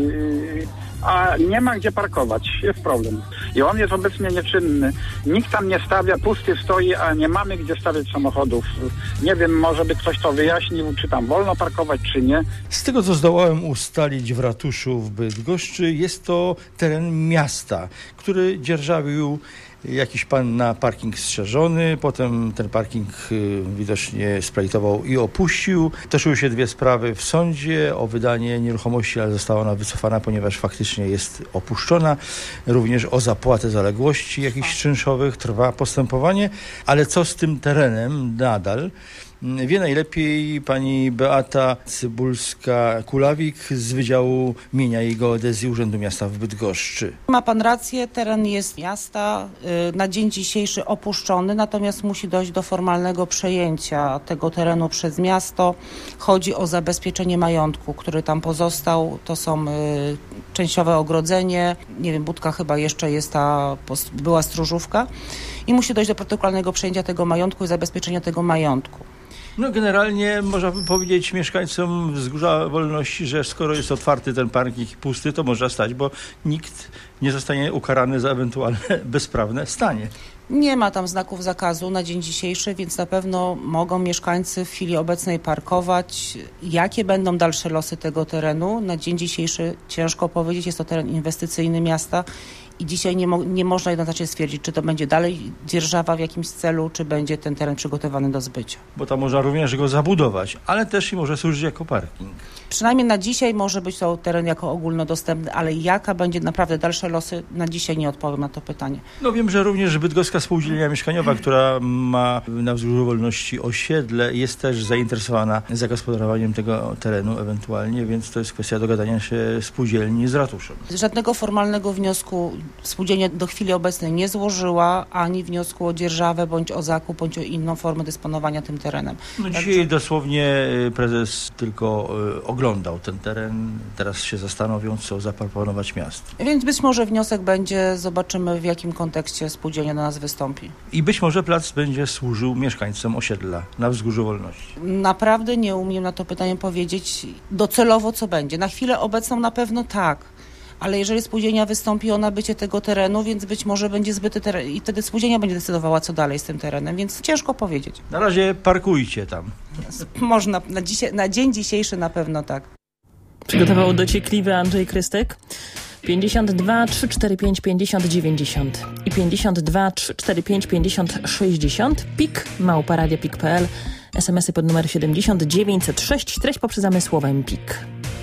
A nie ma gdzie parkować, jest problem. I on jest obecnie nieczynny. Nikt tam nie stawia, pusty stoi, a nie mamy gdzie stawiać samochodów. Nie wiem, może by ktoś to wyjaśnił, czy tam wolno parkować, czy nie. Z tego, co zdołałem ustalić w ratuszu w Bydgoszczy, jest to teren miasta, który dzierżawił jakiś pan na parking strzeżony, potem ten parking y, widocznie splajtował i opuścił. Toczyły się dwie sprawy w sądzie o wydanie nieruchomości, ale została ona wycofana, ponieważ faktycznie jest opuszczona. Również o zapłatę zaległości jakichś czynszowych trwa postępowanie, ale co z tym terenem nadal? Wie najlepiej pani Beata Cybulska-Kulawik z Wydziału Mienia i Geodezji Urzędu Miasta w Bydgoszczy. Ma pan rację, teren jest miasta, na dzień dzisiejszy opuszczony, natomiast musi dojść do formalnego przejęcia tego terenu przez miasto. Chodzi o zabezpieczenie majątku, który tam pozostał. To są częściowe ogrodzenie, nie wiem, budka chyba jeszcze jest ta, była stróżówka i musi dojść do protokolarnego przejęcia tego majątku i zabezpieczenia tego majątku. No generalnie można by powiedzieć mieszkańcom Wzgórza Wolności, że skoro jest otwarty ten parking i pusty, to można stać, bo nikt nie zostanie ukarany za ewentualne bezprawne stanie. Nie ma tam znaków zakazu na dzień dzisiejszy, więc na pewno mogą mieszkańcy w chwili obecnej parkować. Jakie będą dalsze losy tego terenu? Na dzień dzisiejszy ciężko powiedzieć, jest to teren inwestycyjny miasta i dzisiaj nie, mo- nie można jednoznacznie stwierdzić, czy to będzie dalej dzierżawa w jakimś celu, czy będzie ten teren przygotowany do zbycia. Bo tam można również go zabudować, ale też i może służyć jako parking. Przynajmniej na dzisiaj może być to teren jako ogólnodostępny, ale jaka będzie naprawdę dalsze losy, na dzisiaj nie odpowiem na to pytanie. No wiem, że również Bydgoska Spółdzielnia Mieszkaniowa, która ma na Wzgórzu Wolności osiedle, jest też zainteresowana zagospodarowaniem tego terenu ewentualnie, więc to jest kwestia dogadania się spółdzielni z ratuszem. Żadnego formalnego wniosku spółdzielnia do chwili obecnej nie złożyła, ani wniosku o dzierżawę, bądź o zakup, bądź o inną formę dysponowania tym terenem. No dzisiaj tak, dosłownie prezes tylko oglądał ten teren, teraz się zastanowią, co zaproponować miastu. Więc być może wniosek będzie, zobaczymy w jakim kontekście spółdzielnia do nas wystąpi. I być może plac będzie służył mieszkańcom osiedla na Wzgórzu Wolności. Naprawdę nie umiem na to pytanie powiedzieć docelowo, co będzie. Na chwilę obecną na pewno tak. Ale jeżeli spółdzielnia wystąpi o nabycie tego terenu, więc być może będzie zbyty teren i wtedy spółdzielnia będzie decydowała, co dalej z tym terenem, więc ciężko powiedzieć. Na razie parkujcie tam. Można, na, dzisiaj, na dzień dzisiejszy na pewno tak. Przygotował dociekliwy Andrzej Krystek. pięćdziesiąt dwa trzysta czterdzieści pięć pięćdziesiąt dziewięćdziesiąt i pięćdziesiąt dwa trzysta czterdzieści pięć pięćdziesiąt sześćdziesiąt, pik małpa radia pik kropka p l, es em esy pod numer siedemdziesiąt dziewięćset sześć, treść poprzedzamy słowem pik.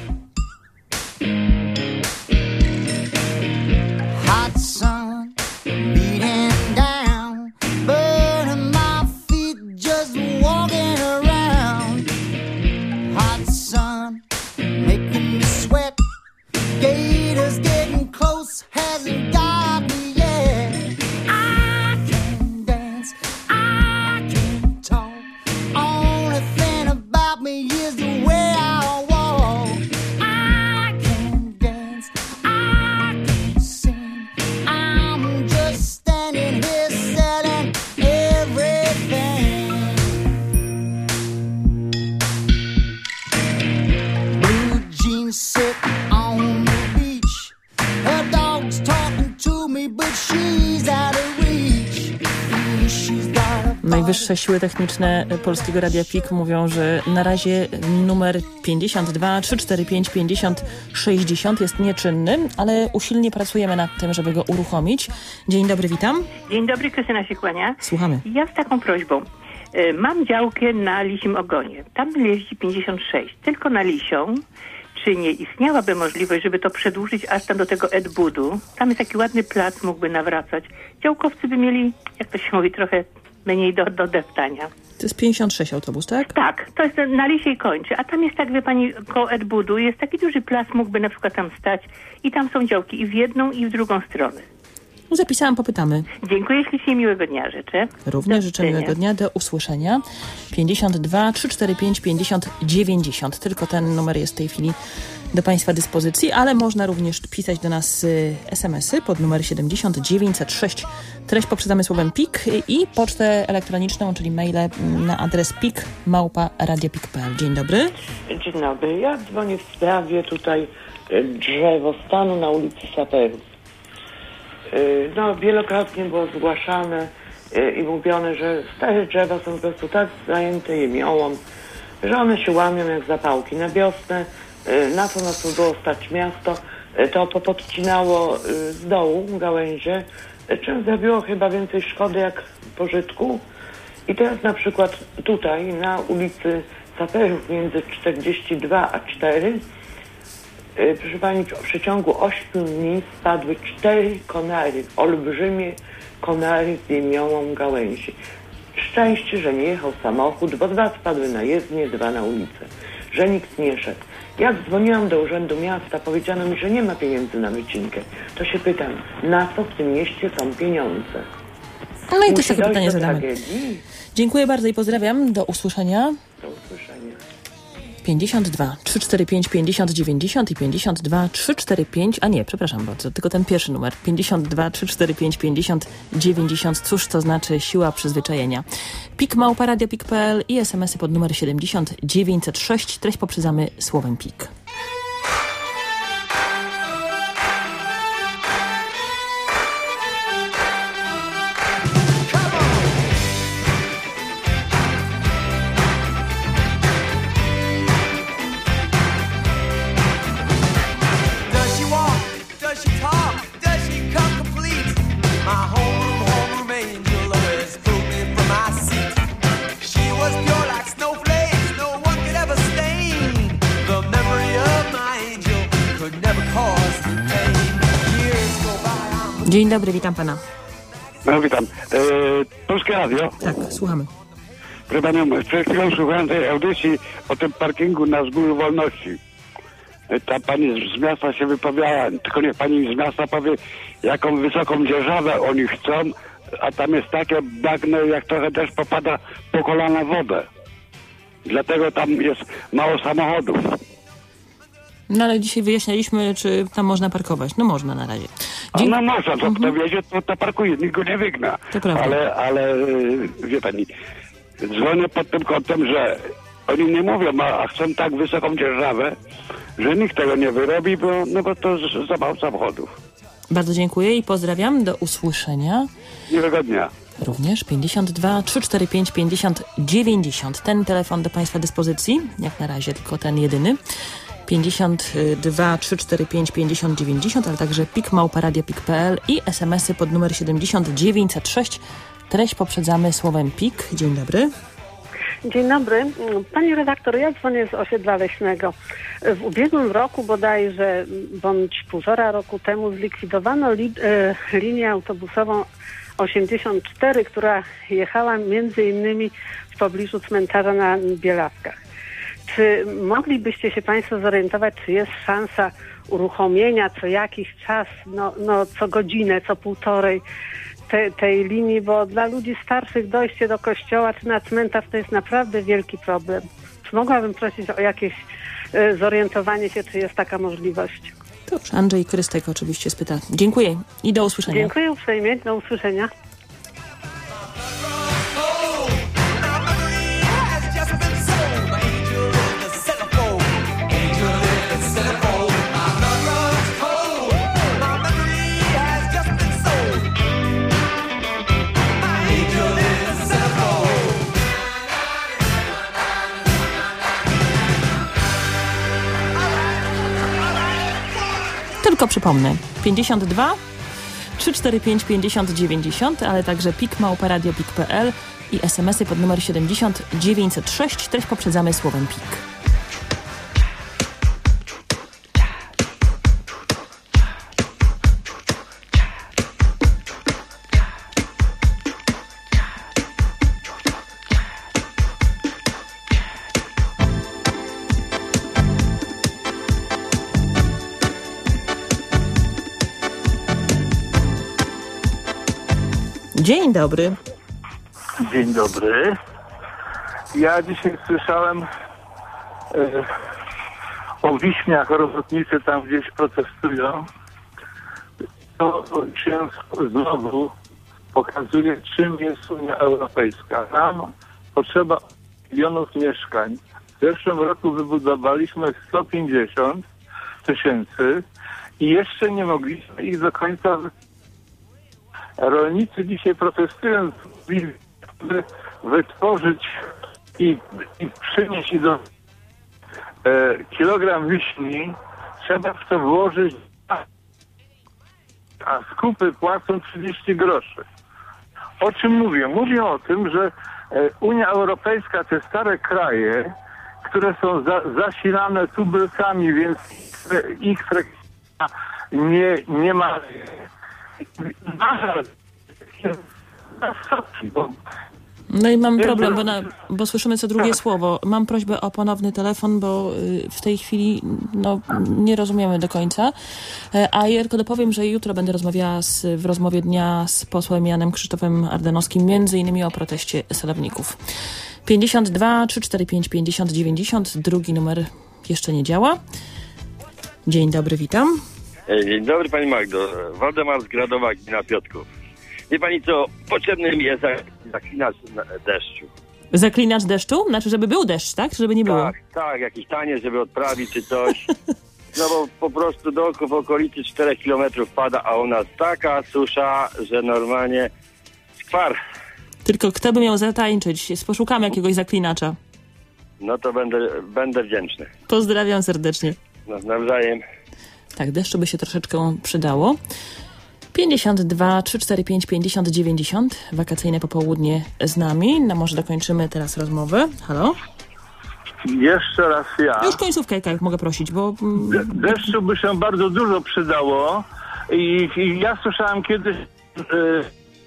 Hot sun beating down, burning my feet just walking around. Hot sun making me sweat, gators getting close, hasn't got me yet. I can dance, I can talk, only thing about me is the way I walk. I can Najwyższe siły techniczne Polskiego Radia P I K mówią, że na razie numer pięćdziesiąt dwa trzysta czterdzieści pięć pięćdziesiąt sześćdziesiąt jest nieczynny, ale usilnie pracujemy nad tym, żeby go uruchomić. Dzień dobry, witam. Dzień dobry, Krystyna się kłania. Słuchamy. Ja z taką prośbą. Mam działkę na Lisim Ogonie. Tam jeździ pięćdziesiąt sześć, tylko na Lisią. Czy nie istniałaby możliwość, żeby to przedłużyć aż tam do tego Ed Budu? Tam jest taki ładny plac, mógłby nawracać. Działkowcy by mieli, jak to się mówi, trochę mniej do, do deptania. To jest pięćdziesiąt sześć autobus, tak? Tak, to jest na Lisiej kończy. A tam jest tak, wie pani, koło Ed Budu jest taki duży plac, mógłby na przykład tam stać i tam są działki i w jedną i w drugą stronę. Zapisałam, popytamy. Dziękuję ślicznie, miłego dnia życzę. Również życzę miłego dnia, do usłyszenia. pięćdziesiąt dwa trzysta czterdzieści pięć pięćdziesiąt dziewięćdziesiąt. Tylko ten numer jest w tej chwili do Państwa dyspozycji, ale można również pisać do nas es em esy pod numer siedemdziesiąt dziewięćset sześć. Treść poprzedzamy słowem P I K i pocztę elektroniczną, czyli maile na adres pik małpa radiopik kropka pe el. Dzień dobry. Dzień dobry. Ja dzwonię w sprawie tutaj drzewostanu na ulicy Saperów. No, wielokrotnie było zgłaszane i mówione, że stare drzewa są po prostu tak zajęte jemiołą, że one się łamią jak zapałki. Na wiosnę, na co nas było stać miasto, to popodcinało z dołu gałęzie, czym zrobiło chyba więcej szkody jak pożytku. I teraz na przykład tutaj na ulicy Saperów między czterdzieści dwa a cztery, proszę pani, w przeciągu ośmiu dni spadły cztery konary, olbrzymie konary z jemiołą gałęzi. Szczęście, że nie jechał samochód, bo dwa spadły na jezdnię, dwa na ulicę, że nikt nie szedł. Jak dzwoniłam do Urzędu Miasta, powiedziano mi, że nie ma pieniędzy na wycinkę. To się pytam, na co w tym mieście są pieniądze? No i też takie pytanie zadamy. Tragedii? Dziękuję bardzo i pozdrawiam. Do usłyszenia. Do usłyszenia. pięćdziesiąt dwa trzysta czterdzieści pięć pięćdziesiąt dziewięćdziesiąt i pięćdziesiąt dwa trzysta czterdzieści pięć, a nie, przepraszam bardzo, tylko ten pierwszy numer, pięćdziesiąt dwa trzysta czterdzieści pięć pięćdziesiąt dziewięćdziesiąt. Cóż to znaczy siła przyzwyczajenia? pik małpa radiopik kropka pe el i es em esy pod numer siedemdziesiąt dziewięćset sześć. Treść poprzedzamy słowem P I K. Dzień dobry, witam pana. No, witam. E, Polskie Radio. Tak, słuchamy. Proszę panią, przed chwilą słuchałem tej audycji o tym parkingu na Wzgórzu Wolności. E, ta pani z miasta się wypowiadała, tylko niech pani z miasta powie, jaką wysoką dzierżawę oni chcą, a tam jest takie bagno, jak trochę też popada po kolana wodę. Dlatego tam jest mało samochodów. No ale dzisiaj wyjaśnialiśmy, czy tam można parkować. No można na razie. Dzie- no można, to kto wiedzie, to, to parkuje, nikt go nie wygna. To prawda. Ale, ale wie pani, dzwonię pod tym kątem, że oni nie mówią, a, a chcą tak wysoką dzierżawę, że nikt tego nie wyrobi, bo, no bo to z, za mało samochodów. Bardzo dziękuję i pozdrawiam. Do usłyszenia. Miłego dnia. Również pięćdziesiąt dwa trzysta czterdzieści pięć pięćdziesiąt dziewięćdziesiąt. Ten telefon do Państwa dyspozycji, jak na razie tylko ten jedyny. pięćdziesiąt dwa trzysta czterdzieści pięć pięćdziesiąt dziewięćdziesiąt, ale także pik małpa radiopik kropka pe el i es em esy pod numer siedemdziesiąt dziewięćset sześć. Treść poprzedzamy słowem P I K. Dzień dobry. Dzień dobry. Pani redaktor, ja dzwonię z osiedla leśnego. W ubiegłym roku bodajże, bądź półtora roku temu zlikwidowano li, e, linię autobusową osiemdziesiąt cztery, która jechała między innymi w pobliżu cmentarza na Bielaskach. Czy moglibyście się Państwo zorientować, czy jest szansa uruchomienia co jakiś czas, no, no co godzinę, co półtorej te, tej linii, bo dla ludzi starszych dojście do kościoła czy na cmentarz to jest naprawdę wielki problem. Czy mogłabym prosić o jakieś y, zorientowanie się, czy jest taka możliwość? Dobrze, Andrzej Krystek oczywiście spyta. Dziękuję i do usłyszenia. Dziękuję uprzejmie, do usłyszenia. Angel is a przypomnę, pięćdziesiąt dwa trzy cztery pięć pięćdziesiąt dziewięćdziesiąt, ale także pik małpa radio pik kropka p l i es em esy pod numer siedemdziesiąt dziewięćset sześć. Treść poprzedzamy słowem pik. Dzień dobry. Dzień dobry. Ja dzisiaj słyszałem e, o wiśniach, robotnicy tam gdzieś protestują. To się znowu pokazuje, czym jest Unia Europejska. Nam potrzeba milionów mieszkań. W zeszłym roku wybudowaliśmy sto pięćdziesiąt tysięcy i jeszcze nie mogliśmy ich do końca. Rolnicy dzisiaj protestują, by wytworzyć i, i przynieść do e, kilogram wiśni, trzeba w to włożyć, a skupy płacą trzydzieści groszy. O czym mówię? Mówię o tym, że e, Unia Europejska, te stare kraje, które są za, zasilane tubylcami, więc ich frekwencja nie, nie ma. No i mam problem, bo, na, bo słyszymy co drugie słowo. Mam prośbę o ponowny telefon, bo w tej chwili no, nie rozumiemy do końca. A ja tylko dopowiem, że jutro będę rozmawiała z, w rozmowie dnia z posłem Janem Krzysztofem Ardanowskim, między innymi o proteście sadowników. pięćdziesiąt dwa trzy cztery pięć pięćdziesiąt dziewięćdziesiąt, drugi numer jeszcze nie działa. Dzień dobry, witam. Dzień dobry Pani Magdo. Waldemar z Gradowa, gmina Piotrków. Wie Pani co, potrzebny mi jest zaklinacz deszczu. Zaklinacz deszczu? Znaczy, żeby był deszcz, tak? Czy żeby nie było? Tak, tak, jakiś tanie, żeby odprawić czy coś. No bo po prostu do w okolicy czterech kilometrów pada, a u nas taka susza, że normalnie skwar. Tylko kto by miał zatańczyć? Poszukamy jakiegoś zaklinacza. No to będę, będę wdzięczny. Pozdrawiam serdecznie. No, nawzajem. Tak, deszczu by się troszeczkę przydało. pięćdziesiąt dwa trzy cztery pięć pięćdziesiąt dziewięćdziesiąt. Wakacyjne popołudnie z nami. No może dokończymy teraz rozmowę. Halo? Jeszcze raz ja. Już końcówkę, jak mogę prosić, bo... De- deszczu by się bardzo dużo przydało i, i ja słyszałem kiedyś yy,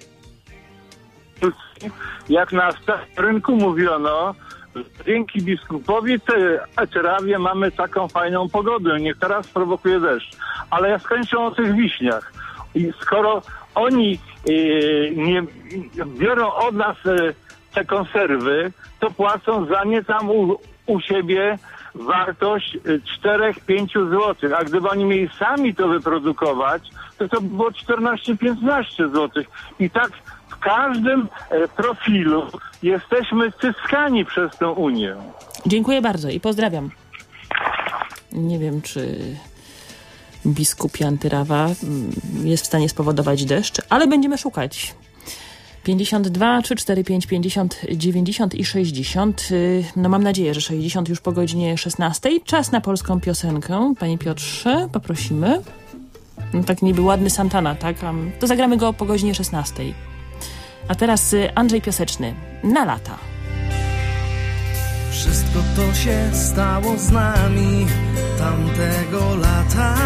jak na rynku mówiono, dzięki biskupowi Terawie mamy taką fajną pogodę. Niech teraz prowokuje deszcz. Ale ja skończę o tych wiśniach. I skoro oni yy, nie biorą od nas yy, te konserwy, to płacą za nie tam u, u siebie wartość cztery pięć złotych. A gdyby oni mieli sami to wyprodukować, to to by było czternaście piętnaście złotych. I tak w każdym e, profilu jesteśmy cyskani przez tę Unię. Dziękuję bardzo i pozdrawiam. Nie wiem, czy biskup Jan Tyrawa jest w stanie spowodować deszcz, ale będziemy szukać. pięćdziesiąt dwa trzy cztery pięć pięćdziesiąt dziewięćdziesiąt i sześćdziesiąt. No mam nadzieję, że sześćdziesiąt już po godzinie szesnastej. Czas na polską piosenkę. Panie Piotrze, poprosimy. No tak niby ładny Santana, tak? To zagramy go po godzinie szesnastej. A teraz Andrzej Piaseczny. Na lata. Wszystko to się stało z nami tamtego lata.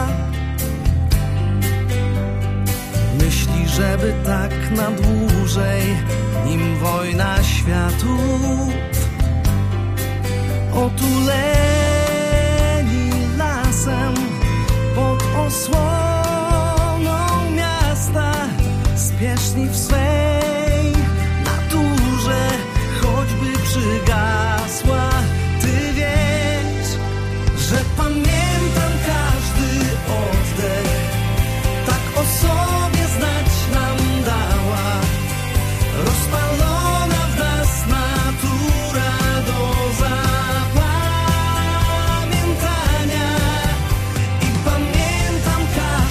Myśli, żeby tak na dłużej, nim wojna światów. Otuleni lasem pod osłoną miasta, spieszni w swej naturze, choćby przygasła. Ty wiesz, że pamiętam każdy oddech, tak o sobie znać nam dała, rozpalona w nas natura do zapamiętania. I pamiętam każdy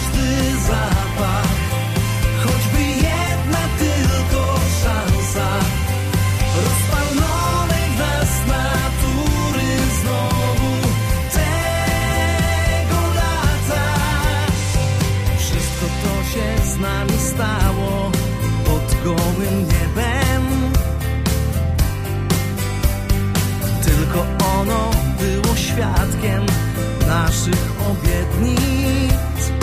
niebem. Tylko ono było świadkiem naszych obietnic,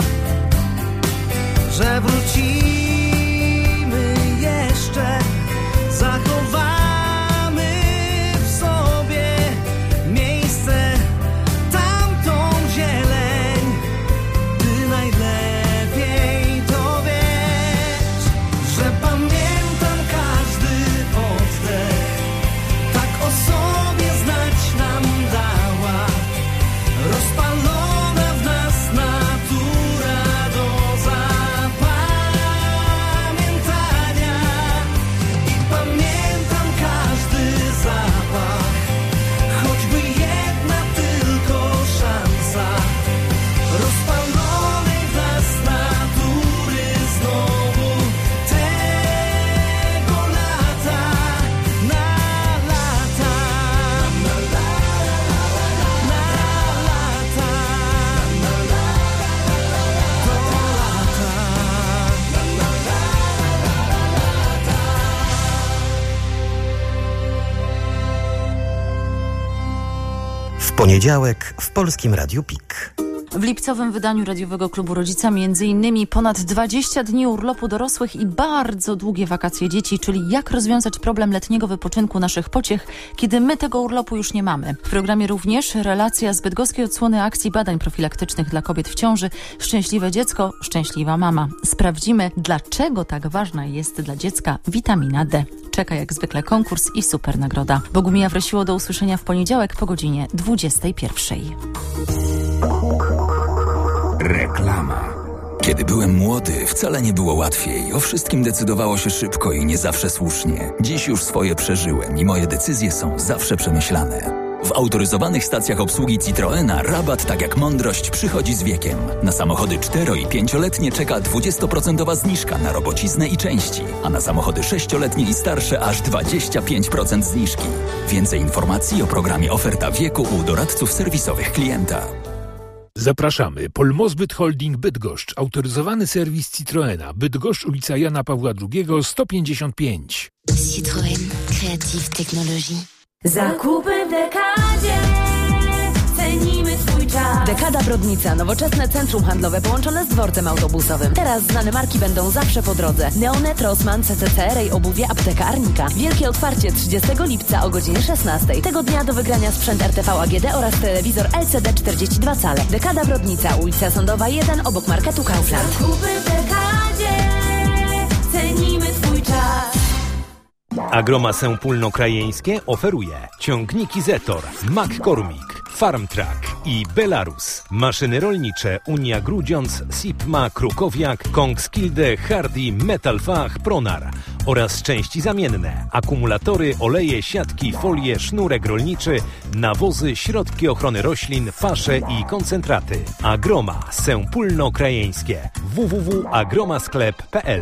że wrócimy jeszcze, zachowamy w sobie miejsce, tamtą zieleń. Ty najlepiej to wiesz, że pamiętam każdy oddech, tak o sobie znać nam dała, rozpalona w nas natura do zapamiętania. I pamiętam każdy zapach, choćby jedna tylko szansa, rozpalonej w nas natury znowu tego lata, na lata, na lata, na lata, do W poniedziałek w Polskim Radiu Pik. W lipcowym wydaniu Radiowego Klubu Rodzica między innymi ponad dwadzieścia dni urlopu dorosłych i bardzo długie wakacje dzieci, czyli jak rozwiązać problem letniego wypoczynku naszych pociech, kiedy my tego urlopu już nie mamy. W programie również relacja z bydgoskiej odsłony akcji badań profilaktycznych dla kobiet w ciąży Szczęśliwe dziecko, szczęśliwa mama. Sprawdzimy, dlaczego tak ważna jest dla dziecka witamina D. Czeka jak zwykle konkurs i super nagroda. Bogumila Wresiło, do usłyszenia w poniedziałek po godzinie dwudziestej pierwszej. Reklama. Kiedy byłem młody, wcale nie było łatwiej. O wszystkim decydowało się szybko i nie zawsze słusznie. Dziś już swoje przeżyłem i moje decyzje są zawsze przemyślane. W autoryzowanych stacjach obsługi Citroena rabat tak jak mądrość przychodzi z wiekiem. Na samochody cztero- i pięcioletnie czeka dwudziestoprocentowa zniżka na robociznę i części, a na samochody sześcioletnie i starsze aż dwadzieścia pięć procent zniżki. Więcej informacji o programie Oferta Wieku u doradców serwisowych klienta. Zapraszamy. Polmozbyt Holding Bydgoszcz. Autoryzowany serwis Citroena. Bydgoszcz, ulica Jana Pawła drugiego, sto pięćdziesiąt pięć. Citroën. Creative Technologie. Zakupy w Dekadzie. Cenimy swój czas. Dekada Brodnica. Nowoczesne centrum handlowe połączone z dworcem autobusowym. Teraz znane marki będą zawsze po drodze. Neonet, Rossmann, C C C R, Obuwie, Apteka Arnika. Wielkie otwarcie trzydziestego lipca o godzinie szesnastej. Tego dnia do wygrania sprzęt R T V A G D oraz telewizor L C D czterdzieści dwa cale. Dekada Brodnica. Ulica Sądowa jeden obok marketu Kaufland. Zakupy w Dekadzie. Cenimy twój czas. Agroma Sępólno-Krajeńskie oferuje ciągniki Zetor, McCormick, Farmtrack i Belarus. Maszyny rolnicze Unia Grudziądz, Sipma, Krukowiak, Kongskilde, Hardy, Metalfach, Pronar oraz części zamienne, akumulatory, oleje, siatki, folie, sznurek rolniczy, nawozy, środki ochrony roślin, pasze i koncentraty. Agroma Sępólno-Krajeńskie. w w w kropka agromasklep kropka p l.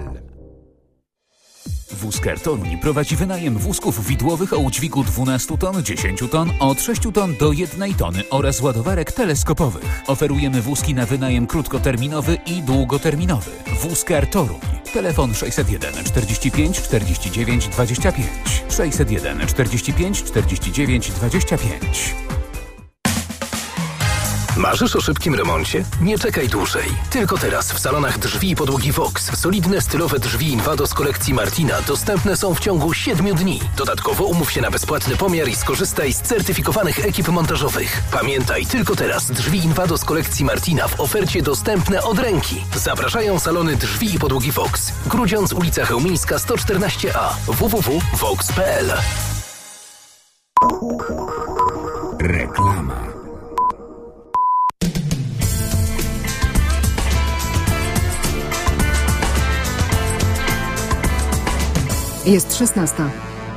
Wóz Kartoni prowadzi wynajem wózków widłowych o udźwigu dwunastu ton, dziesięciu ton, od sześciu ton do jednej tony oraz ładowarek teleskopowych. Oferujemy wózki na wynajem krótkoterminowy i długoterminowy. Wóz Kartoruń. Telefon sześćset jeden czterdzieści pięć czterdzieści dziewięć dwadzieścia pięć. sześćset jeden czterdzieści pięć czterdzieści dziewięć dwadzieścia pięć. Marzysz o szybkim remoncie? Nie czekaj dłużej. Tylko teraz w salonach drzwi i podłogi Vox solidne stylowe drzwi Invado z kolekcji Martina dostępne są w ciągu siedmiu dni. Dodatkowo umów się na bezpłatny pomiar i skorzystaj z certyfikowanych ekip montażowych. Pamiętaj, tylko teraz drzwi Invado z kolekcji Martina w ofercie dostępne od ręki. Zapraszają salony drzwi i podłogi Vox. Grudziądz, ulica Chełmińska sto czternaście A. w w w kropka vox kropka p l. Reklama. Jest szesnasta.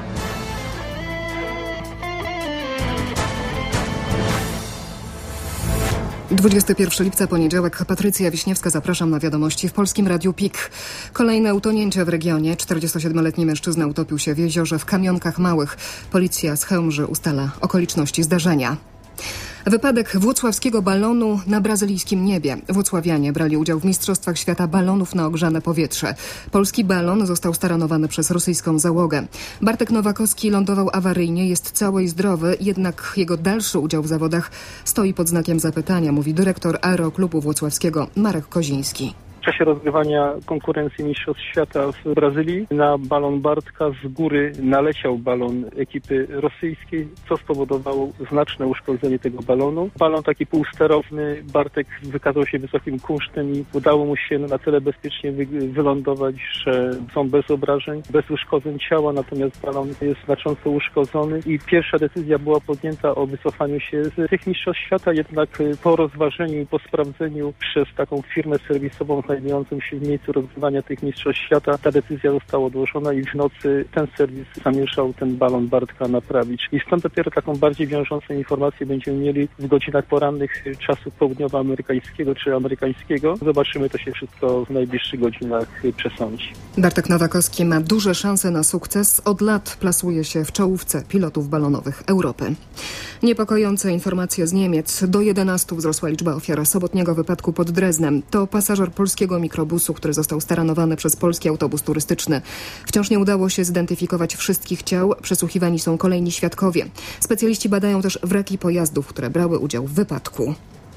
dwudziestego pierwszego lipca, poniedziałek. Patrycja Wiśniewska, zapraszam na wiadomości w Polskim Radiu Pik. Kolejne utonięcie w regionie. czterdziestosiedmioletni mężczyzna utopił się w jeziorze w Kamionkach Małych. Policja z Chełmży ustala okoliczności zdarzenia. Wypadek włocławskiego balonu na brazylijskim niebie. Włocławianie brali udział w Mistrzostwach Świata balonów na ogrzane powietrze. Polski balon został staranowany przez rosyjską załogę. Bartek Nowakowski lądował awaryjnie, jest cały i zdrowy, jednak jego dalszy udział w zawodach stoi pod znakiem zapytania, mówi dyrektor Aeroklubu Włocławskiego Marek Koziński. W czasie rozgrywania konkurencji Mistrzostw Świata w Brazylii na balon Bartka z góry naleciał balon ekipy rosyjskiej, co spowodowało znaczne uszkodzenie tego balonu. Balon taki półsterowny, Bartek wykazał się wysokim kunsztem i udało mu się na tyle bezpiecznie wy wylądować, że są bez obrażeń, bez uszkodzeń ciała, natomiast balon jest znacząco uszkodzony i pierwsza decyzja była podjęta o wycofaniu się z tych Mistrzostw Świata, jednak po rozważeniu i po sprawdzeniu przez taką firmę serwisową znajdującym się w miejscu rozgrywania tych Mistrzostw Świata, ta decyzja została odłożona i w nocy ten serwis zamierzał ten balon Bartka naprawić. I stąd dopiero taką bardziej wiążącą informację będziemy mieli w godzinach porannych czasu południowoamerykańskiego czy amerykańskiego. Zobaczymy, to się wszystko w najbliższych godzinach przesądzi. Bartek Nowakowski ma duże szanse na sukces. Od lat plasuje się w czołówce pilotów balonowych Europy. Niepokojące informacje z Niemiec. Do jedenastu wzrosła liczba ofiar sobotniego wypadku pod Dreznem. To pasażer polskiego mikrobusu, który został staranowany przez polski autobus turystyczny. Wciąż nie udało się zidentyfikować wszystkich ciał. Przesłuchiwani są kolejni świadkowie. Specjaliści badają też wraki pojazdów, które brały udział w wypadku.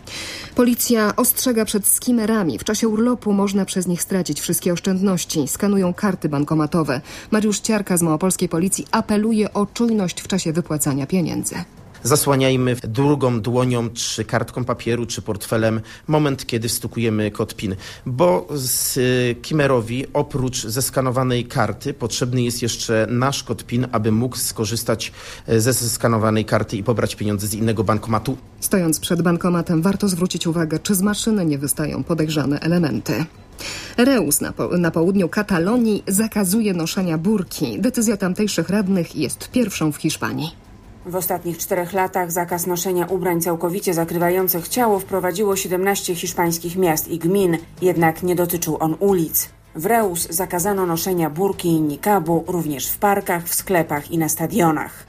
Policja ostrzega przed skimerami. W czasie urlopu można przez nich stracić wszystkie oszczędności. Skanują karty bankomatowe. Mariusz Ciarka z małopolskiej policji apeluje o czujność w czasie wypłacania pieniędzy. Zasłaniajmy drugą dłonią, czy kartką papieru, czy portfelem moment, kiedy wstukujemy kod PIN, bo skimerowi oprócz zeskanowanej karty potrzebny jest jeszcze nasz kod PIN, aby mógł skorzystać ze zeskanowanej karty i pobrać pieniądze z innego bankomatu. Stojąc przed bankomatem warto zwrócić uwagę, czy z maszyny nie wystają podejrzane elementy. Reus na, po, na południu Katalonii zakazuje noszenia burki. Decyzja tamtejszych radnych jest pierwszą w Hiszpanii. W ostatnich czterech latach zakaz noszenia ubrań całkowicie zakrywających ciało wprowadziło siedemnaście hiszpańskich miast i gmin, jednak nie dotyczył on ulic. W Reus zakazano noszenia burki i nikabu również w parkach, w sklepach i na stadionach.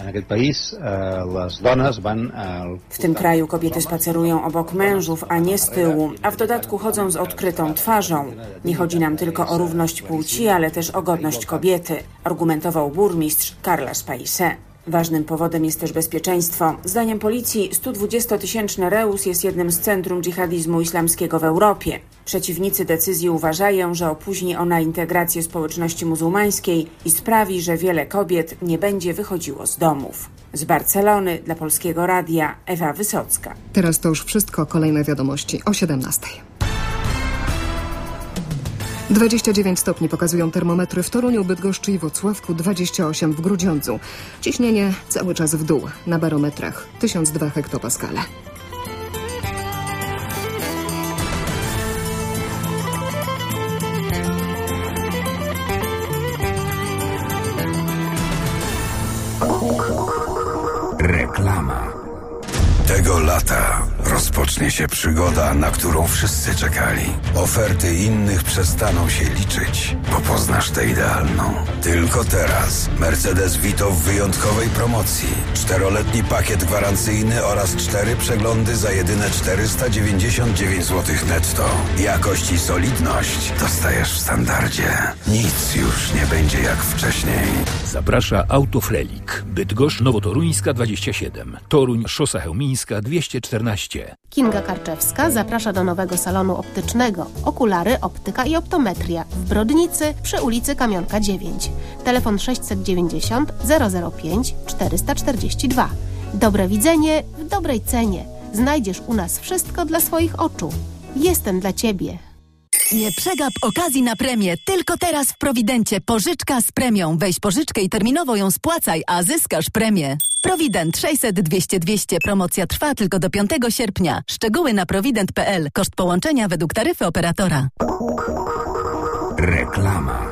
W tym kraju kobiety spacerują obok mężów, a nie z tyłu, a w dodatku chodzą z odkrytą twarzą. Nie chodzi nam tylko o równość płci, ale też o godność kobiety, argumentował burmistrz Carles Paisé. Ważnym powodem jest też bezpieczeństwo. Zdaniem policji sto dwudziestotysięczny Reus jest jednym z centrum dżihadizmu islamskiego w Europie. Przeciwnicy decyzji uważają, że opóźni ona integrację społeczności muzułmańskiej i sprawi, że wiele kobiet nie będzie wychodziło z domów. Z Barcelony dla Polskiego Radia Ewa Wysocka. Teraz to już wszystko. Kolejne wiadomości o siedemnastej. dwadzieścia dziewięć stopni pokazują termometry w Toruniu, Bydgoszczy i Włocławku, dwadzieścia osiem w Grudziądzu. Ciśnienie cały czas w dół, na barometrach tysiąc dwa hektopaskale. Reklama. Tego lata rozpocznie się przygoda, na którą wszyscy czekali. Oferty innych przestaną się liczyć, bo poznasz tę idealną. Tylko teraz Mercedes Vito w wyjątkowej promocji. Czteroletni pakiet gwarancyjny oraz cztery przeglądy za jedyne czterysta dziewięćdziesiąt dziewięć złotych netto. Jakość i solidność dostajesz w standardzie. Nic już nie będzie jak wcześniej. Zaprasza Autofrelik. Bydgoszcz Nowotoruńska dwadzieścia siedem. Toruń Szosa Chełmińska dwieście czternaście. Kinga Karczewska zaprasza do nowego salonu optycznego. Okulary, optyka i optometria w Brodnicy przy ulicy Kamionka dziewięć. Telefon sześćset dziewięćdziesiąt zero zero pięć czterysta czterdzieści dwa. Dobre widzenie w dobrej cenie. Znajdziesz u nas wszystko dla swoich oczu. Jestem dla Ciebie. Nie przegap okazji na premię. Tylko teraz w Prowidencie. Pożyczka z premią. Weź pożyczkę i terminowo ją spłacaj, a zyskasz premię. Prowident sześćset dwieście dwieście. Promocja trwa tylko do piątego sierpnia. Szczegóły na prowident kropka p l. Koszt połączenia według taryfy operatora. Reklama.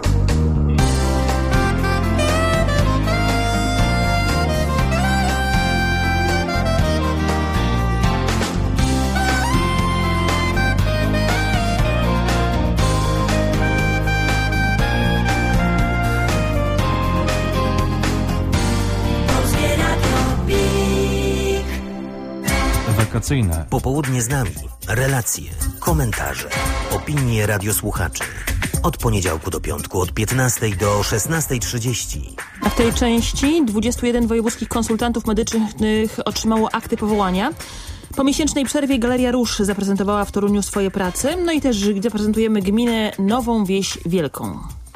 Wakacyjne. Popołudnie z nami. Relacje, komentarze, opinie radiosłuchaczy. Od poniedziałku do piątku od piętnastej do szesnastej trzydzieści. A w tej części dwudziestu jeden wojewódzkich konsultantów medycznych otrzymało akty powołania. Po miesięcznej przerwie Galeria Róż zaprezentowała w Toruniu swoje prace. No i też zaprezentujemy gminę Nową Wieś Wielką.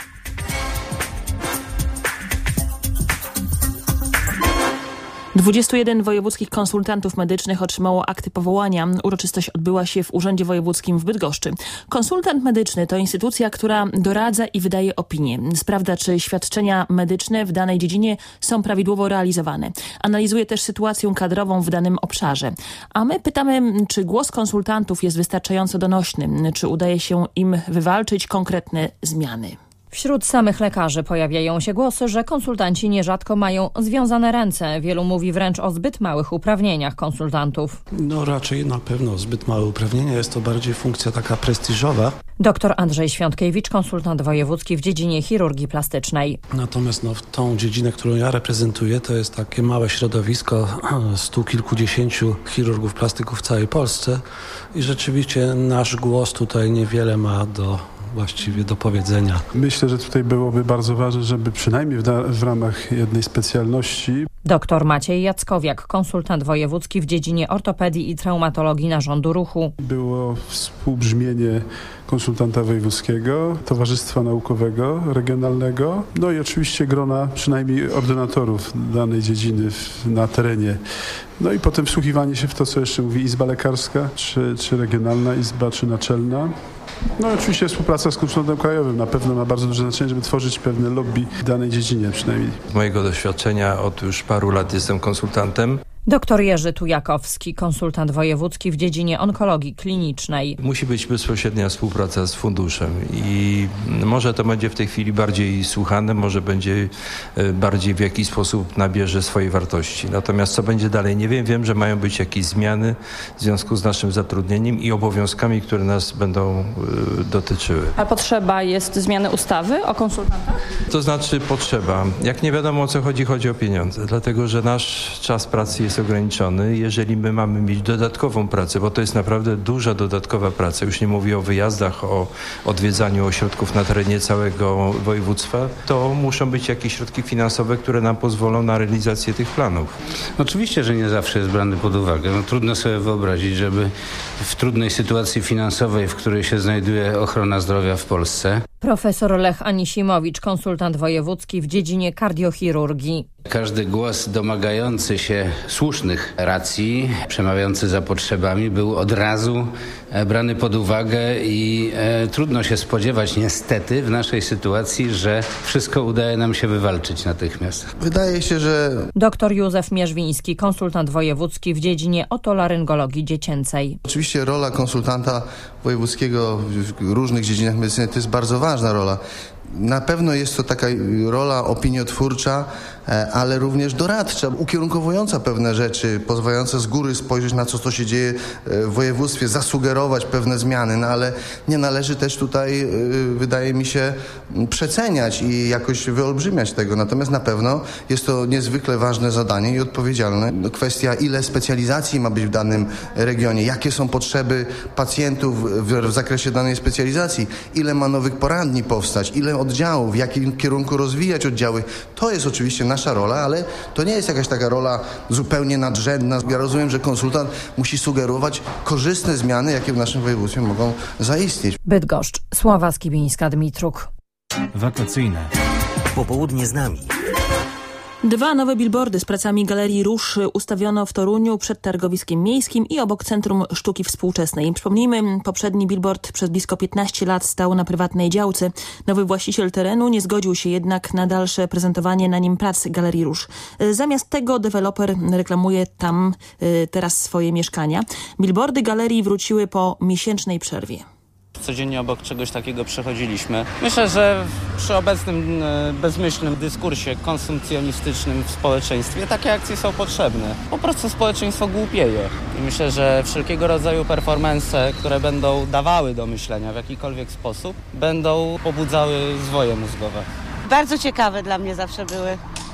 dwudziestu jeden wojewódzkich konsultantów medycznych otrzymało akty powołania. Uroczystość odbyła się w Urzędzie Wojewódzkim w Bydgoszczy. Konsultant medyczny to instytucja, która doradza i wydaje opinie. Sprawdza, czy świadczenia medyczne w danej dziedzinie są prawidłowo realizowane. Analizuje też sytuację kadrową w danym obszarze. A my pytamy, czy głos konsultantów jest wystarczająco donośny, czy udaje się im wywalczyć konkretne zmiany. Wśród samych lekarzy pojawiają się głosy, że konsultanci nierzadko mają związane ręce. Wielu mówi wręcz o zbyt małych uprawnieniach konsultantów. No raczej na pewno zbyt małe uprawnienia. Jest to bardziej funkcja taka prestiżowa. Doktor Andrzej Świątkiewicz, konsultant wojewódzki w dziedzinie chirurgii plastycznej. Natomiast no, tą dziedzinę, którą ja reprezentuję, to jest takie małe środowisko stu kilkudziesięciu chirurgów plastyków w całej Polsce i rzeczywiście nasz głos tutaj niewiele ma do właściwie do powiedzenia. Myślę, że tutaj byłoby bardzo ważne, żeby przynajmniej w, w ramach jednej specjalności. Doktor Maciej Jackowiak, konsultant wojewódzki w dziedzinie ortopedii i traumatologii Narządu Ruchu. Było współbrzmienie konsultanta wojewódzkiego, towarzystwa naukowego, regionalnego, no i oczywiście grona przynajmniej ordynatorów danej dziedziny w, na terenie. No i potem wsłuchiwanie się w to, co jeszcze mówi Izba Lekarska, czy, czy regionalna izba, czy naczelna. No oczywiście współpraca z konsultantem krajowym na pewno ma bardzo duże znaczenie, żeby tworzyć pewne lobby w danej dziedzinie przynajmniej. Z mojego doświadczenia od już paru lat jestem konsultantem. Doktor Jerzy Tujakowski, konsultant wojewódzki w dziedzinie onkologii klinicznej. Musi być bezpośrednia współpraca z funduszem i może to będzie w tej chwili bardziej słuchane, może będzie bardziej w jakiś sposób nabierze swojej wartości. Natomiast co będzie dalej, nie wiem. Wiem, że mają być jakieś zmiany w związku z naszym zatrudnieniem i obowiązkami, które nas będą y, dotyczyły. A potrzeba jest zmiany ustawy o konsultantach? To znaczy potrzeba. Jak nie wiadomo, o co chodzi, chodzi o pieniądze. Dlatego, że nasz czas pracy jest ograniczony. Jeżeli my mamy mieć dodatkową pracę, bo to jest naprawdę duża dodatkowa praca, już nie mówię o wyjazdach, o odwiedzaniu ośrodków na terenie całego województwa, to muszą być jakieś środki finansowe, które nam pozwolą na realizację tych planów. Oczywiście, że nie zawsze jest brany pod uwagę. No, trudno sobie wyobrazić, żeby w trudnej sytuacji finansowej, w której się znajduje ochrona zdrowia w Polsce. Profesor Lech Anisimowicz, konsultant wojewódzki w dziedzinie kardiochirurgii. Każdy głos domagający się słusznych racji, przemawiający za potrzebami, był od razu brany pod uwagę i e, trudno się spodziewać niestety w naszej sytuacji, że wszystko udaje nam się wywalczyć natychmiast. Wydaje się, że... Doktor Józef Mierzwiński, konsultant wojewódzki w dziedzinie otolaryngologii dziecięcej. Oczywiście rola konsultanta wojewódzkiego w różnych dziedzinach medycyny to jest bardzo ważna rola. Na pewno jest to taka rola opiniotwórcza, ale również doradcza, ukierunkowująca pewne rzeczy, pozwalająca z góry spojrzeć na to, co się dzieje w województwie, zasugerować pewne zmiany, no ale nie należy też tutaj, wydaje mi się, przeceniać i jakoś wyolbrzymiać tego. Natomiast na pewno jest to niezwykle ważne zadanie i odpowiedzialne. Kwestia, ile specjalizacji ma być w danym regionie, jakie są potrzeby pacjentów w, w zakresie danej specjalizacji, ile ma nowych poradni powstać, ile oddziałów, w jakim kierunku rozwijać oddziały. To jest oczywiście nasza rola, ale to nie jest jakaś taka rola zupełnie nadrzędna. Ja rozumiem, że konsultant musi sugerować korzystne zmiany, jakie w naszym województwie mogą zaistnieć. Bydgoszcz, Sława Skibińska-Dmitruk. Wakacyjne. Popołudnie z nami. Dwa nowe billboardy z pracami Galerii Róż ustawiono w Toruniu przed targowiskiem miejskim i obok Centrum Sztuki Współczesnej. Przypomnijmy, poprzedni billboard przez blisko piętnaście lat stał na prywatnej działce. Nowy właściciel terenu nie zgodził się jednak na dalsze prezentowanie na nim prac Galerii Róż. Zamiast tego deweloper reklamuje tam teraz swoje mieszkania. Billboardy galerii wróciły po miesięcznej przerwie. Codziennie obok czegoś takiego przechodziliśmy. Myślę, że przy obecnym bezmyślnym dyskursie konsumpcjonistycznym w społeczeństwie takie akcje są potrzebne. Po prostu społeczeństwo głupieje. I myślę, że wszelkiego rodzaju performance, które będą dawały do myślenia w jakikolwiek sposób, będą pobudzały zwoje mózgowe. Bardzo ciekawe dla mnie zawsze były.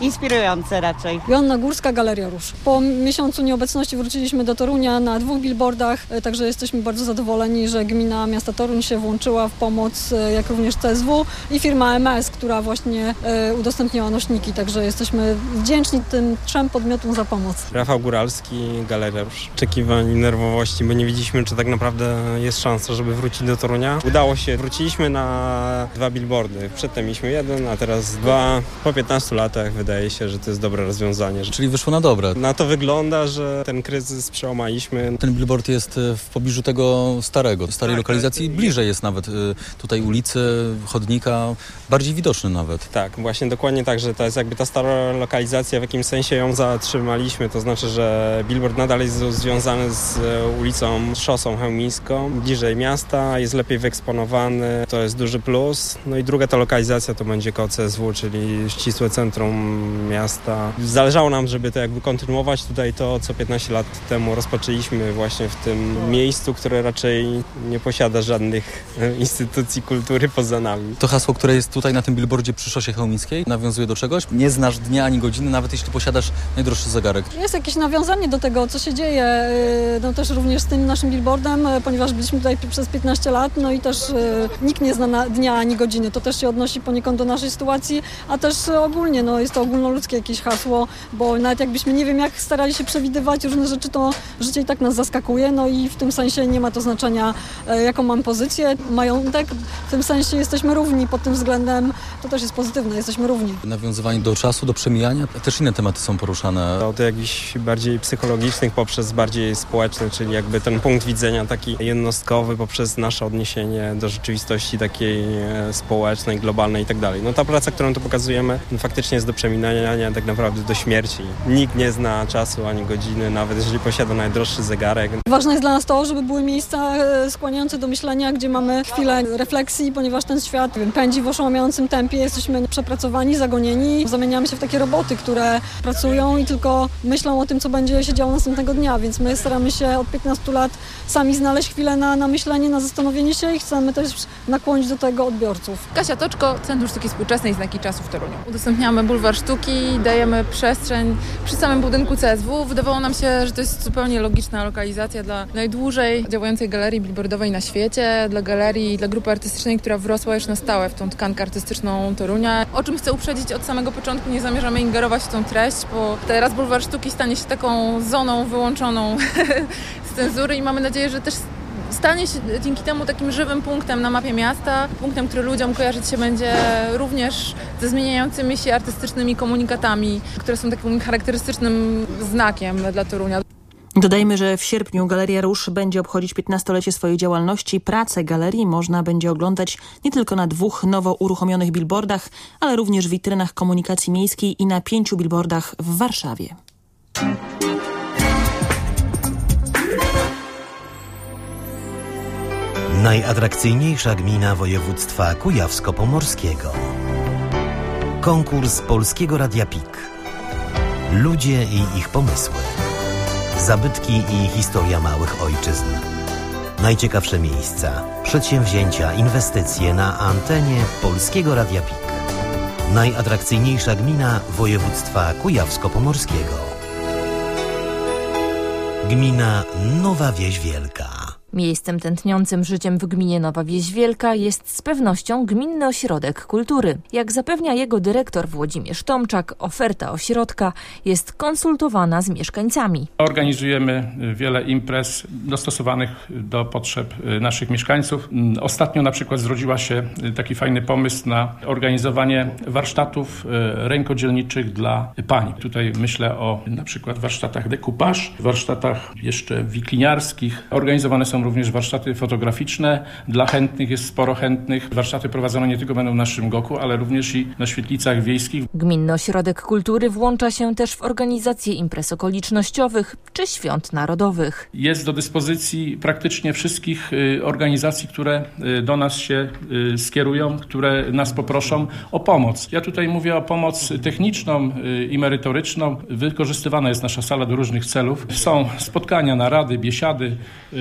inspirujące raczej. Joanna Górska, Galeria Róż. Po miesiącu nieobecności wróciliśmy do Torunia na dwóch billboardach, także jesteśmy bardzo zadowoleni, że gmina miasta Toruń się włączyła w pomoc, jak również C S W i firma M S, która właśnie udostępniała nośniki, także jesteśmy wdzięczni tym trzem podmiotom za pomoc. Rafał Góralski, Galeria Róż. Oczekiwań i nerwowości, bo nie widzieliśmy, czy tak naprawdę jest szansa, żeby wrócić do Torunia. Udało się, wróciliśmy na dwa billboardy. Przedtem mieliśmy jeden, a teraz dwa. Po piętnastu latach wydaje się, że to jest dobre rozwiązanie. Czyli wyszło na dobre. Na to wygląda, że ten kryzys przełamaliśmy. Ten billboard jest w pobliżu tego starego, starej tak, lokalizacji. Tak. Bliżej jest nawet tutaj ulicy, chodnika, bardziej widoczny nawet. Tak, właśnie dokładnie tak, że to jest jakby ta stara lokalizacja, w jakimś sensie ją zatrzymaliśmy. To znaczy, że billboard nadal jest związany z ulicą Szosą Chełmińską, bliżej miasta, jest lepiej wyeksponowany, to jest duży plus. No i druga ta lokalizacja to będzie koło C S W, czyli ścisłe centrum miasta. Zależało nam, żeby to jakby kontynuować tutaj to, co piętnaście lat temu rozpoczęliśmy właśnie w tym miejscu, które raczej nie posiada żadnych instytucji kultury poza nami. To hasło, które jest tutaj na tym billboardzie przy Szosie Chełmińskiej, nawiązuje do czegoś? Nie znasz dnia ani godziny, nawet jeśli posiadasz najdroższy zegarek. Jest jakieś nawiązanie do tego, co się dzieje, no też również z tym naszym billboardem, ponieważ byliśmy tutaj przez piętnaście lat, no i też nikt nie zna dnia ani godziny. To też się odnosi poniekąd do naszej sytuacji, a też ogólnie, no jest to ogólnoludzkie jakieś hasło, bo nawet jakbyśmy nie wiem jak starali się przewidywać różne rzeczy, to życie i tak nas zaskakuje, no i w tym sensie nie ma to znaczenia, jaką mam pozycję, majątek, w tym sensie jesteśmy równi pod tym względem, to też jest pozytywne, jesteśmy równi. Nawiązywanie do czasu, do przemijania, też inne tematy są poruszane. Od jakichś bardziej psychologicznych poprzez bardziej społeczny, czyli jakby ten punkt widzenia taki jednostkowy poprzez nasze odniesienie do rzeczywistości takiej społecznej, globalnej i tak dalej. No ta praca, którą tu pokazujemy, no, faktycznie jest do przeminania tak naprawdę do śmierci. Nikt nie zna czasu ani godziny, nawet jeżeli posiada najdroższy zegarek. Ważne jest dla nas to, żeby były miejsca skłaniające do myślenia, gdzie mamy chwilę refleksji, ponieważ ten świat pędzi w oszałamiającym tempie, jesteśmy przepracowani, zagonieni, zamieniamy się w takie roboty, które pracują i tylko myślą o tym, co będzie się działo następnego dnia, więc my staramy się od piętnastu lat sami znaleźć chwilę na, na myślenie, na zastanowienie się i chcemy też nakłonić do tego odbiorców. Kasia Toczko, Centrum Sztuki Współczesnej Znaki Czasu w Toruniu. Udostępniamy bulwar sztuki, dajemy przestrzeń przy samym budynku C S W. Wydawało nam się, że to jest zupełnie logiczna lokalizacja dla najdłużej działającej galerii billboardowej na świecie, dla galerii, dla grupy artystycznej, która wrosła już na stałe w tą tkankę artystyczną Torunia. O czym chcę uprzedzić od samego początku, nie zamierzamy ingerować w tą treść, bo teraz bulwar sztuki stanie się taką zoną wyłączoną z cenzury i mamy nadzieję, że też stanie się dzięki temu takim żywym punktem na mapie miasta, punktem, który ludziom kojarzyć się będzie również ze zmieniającymi się artystycznymi komunikatami, które są takim charakterystycznym znakiem dla Torunia. Dodajmy, że w sierpniu Galeria Róż będzie obchodzić piętnastolecie swojej działalności. Pracę galerii można będzie oglądać nie tylko na dwóch nowo uruchomionych billboardach, ale również w witrynach komunikacji miejskiej i na pięciu billboardach w Warszawie. Najatrakcyjniejsza gmina województwa kujawsko-pomorskiego. Konkurs Polskiego Radia P I K. Ludzie i ich pomysły. Zabytki i historia małych ojczyzn. Najciekawsze miejsca, przedsięwzięcia, inwestycje na antenie Polskiego Radia P I K. Najatrakcyjniejsza gmina województwa kujawsko-pomorskiego. Gmina Nowa Wieś Wielka. Miejscem tętniącym życiem w gminie Nowa Wieś Wielka jest z pewnością Gminny Ośrodek Kultury. Jak zapewnia jego dyrektor Włodzimierz Tomczak, oferta ośrodka jest konsultowana z mieszkańcami. Organizujemy wiele imprez dostosowanych do potrzeb naszych mieszkańców. Ostatnio na przykład zrodziła się taki fajny pomysł na organizowanie warsztatów rękodzielniczych dla pań. Tutaj myślę o na przykład warsztatach decoupage, warsztatach jeszcze wikliniarskich. Organizowane są również warsztaty fotograficzne. Dla chętnych jest sporo chętnych. Warsztaty prowadzone nie tylko będą w naszym Goku, ale również i na świetlicach wiejskich. Gminny Ośrodek Kultury włącza się też w organizację imprez okolicznościowych czy świąt narodowych. Jest do dyspozycji praktycznie wszystkich organizacji, które do nas się skierują, które nas poproszą o pomoc. Ja tutaj mówię o pomoc techniczną i merytoryczną. Wykorzystywana jest nasza sala do różnych celów. Są spotkania, narady, biesiady, różnego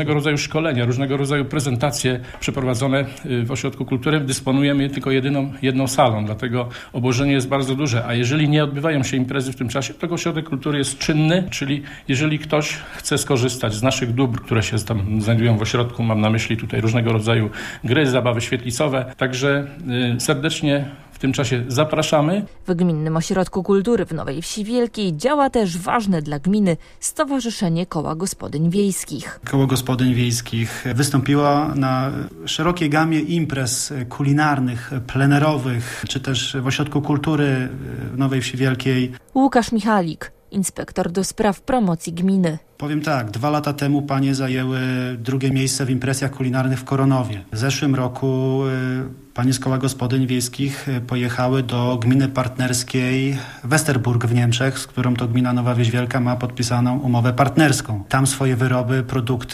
różnego rodzaju szkolenia, różnego rodzaju prezentacje przeprowadzone w Ośrodku Kultury. Dysponujemy tylko jedyną, jedną salą, dlatego obłożenie jest bardzo duże, a jeżeli nie odbywają się imprezy w tym czasie, to Ośrodek Kultury jest czynny, czyli jeżeli ktoś chce skorzystać z naszych dóbr, które się tam znajdują w ośrodku, mam na myśli tutaj różnego rodzaju gry, zabawy świetlicowe, także y, serdecznie w tym czasie zapraszamy. W Gminnym Ośrodku Kultury w Nowej Wsi Wielkiej działa też ważne dla gminy Stowarzyszenie Koła Gospodyń Wiejskich. Koło Gospodyń Wiejskich wystąpiło na szerokiej gamie imprez kulinarnych, plenerowych, czy też w Ośrodku Kultury w Nowej Wsi Wielkiej. Łukasz Michalik, inspektor do spraw promocji gminy. Powiem tak, dwa lata temu panie zajęły drugie miejsce w imprezjach kulinarnych w Koronowie. W zeszłym roku y, panie z Koła Gospodyń Wiejskich pojechały do gminy partnerskiej Westerburg w Niemczech, z którą to gmina Nowa Wieś Wielka ma podpisaną umowę partnerską. Tam swoje wyroby, produkty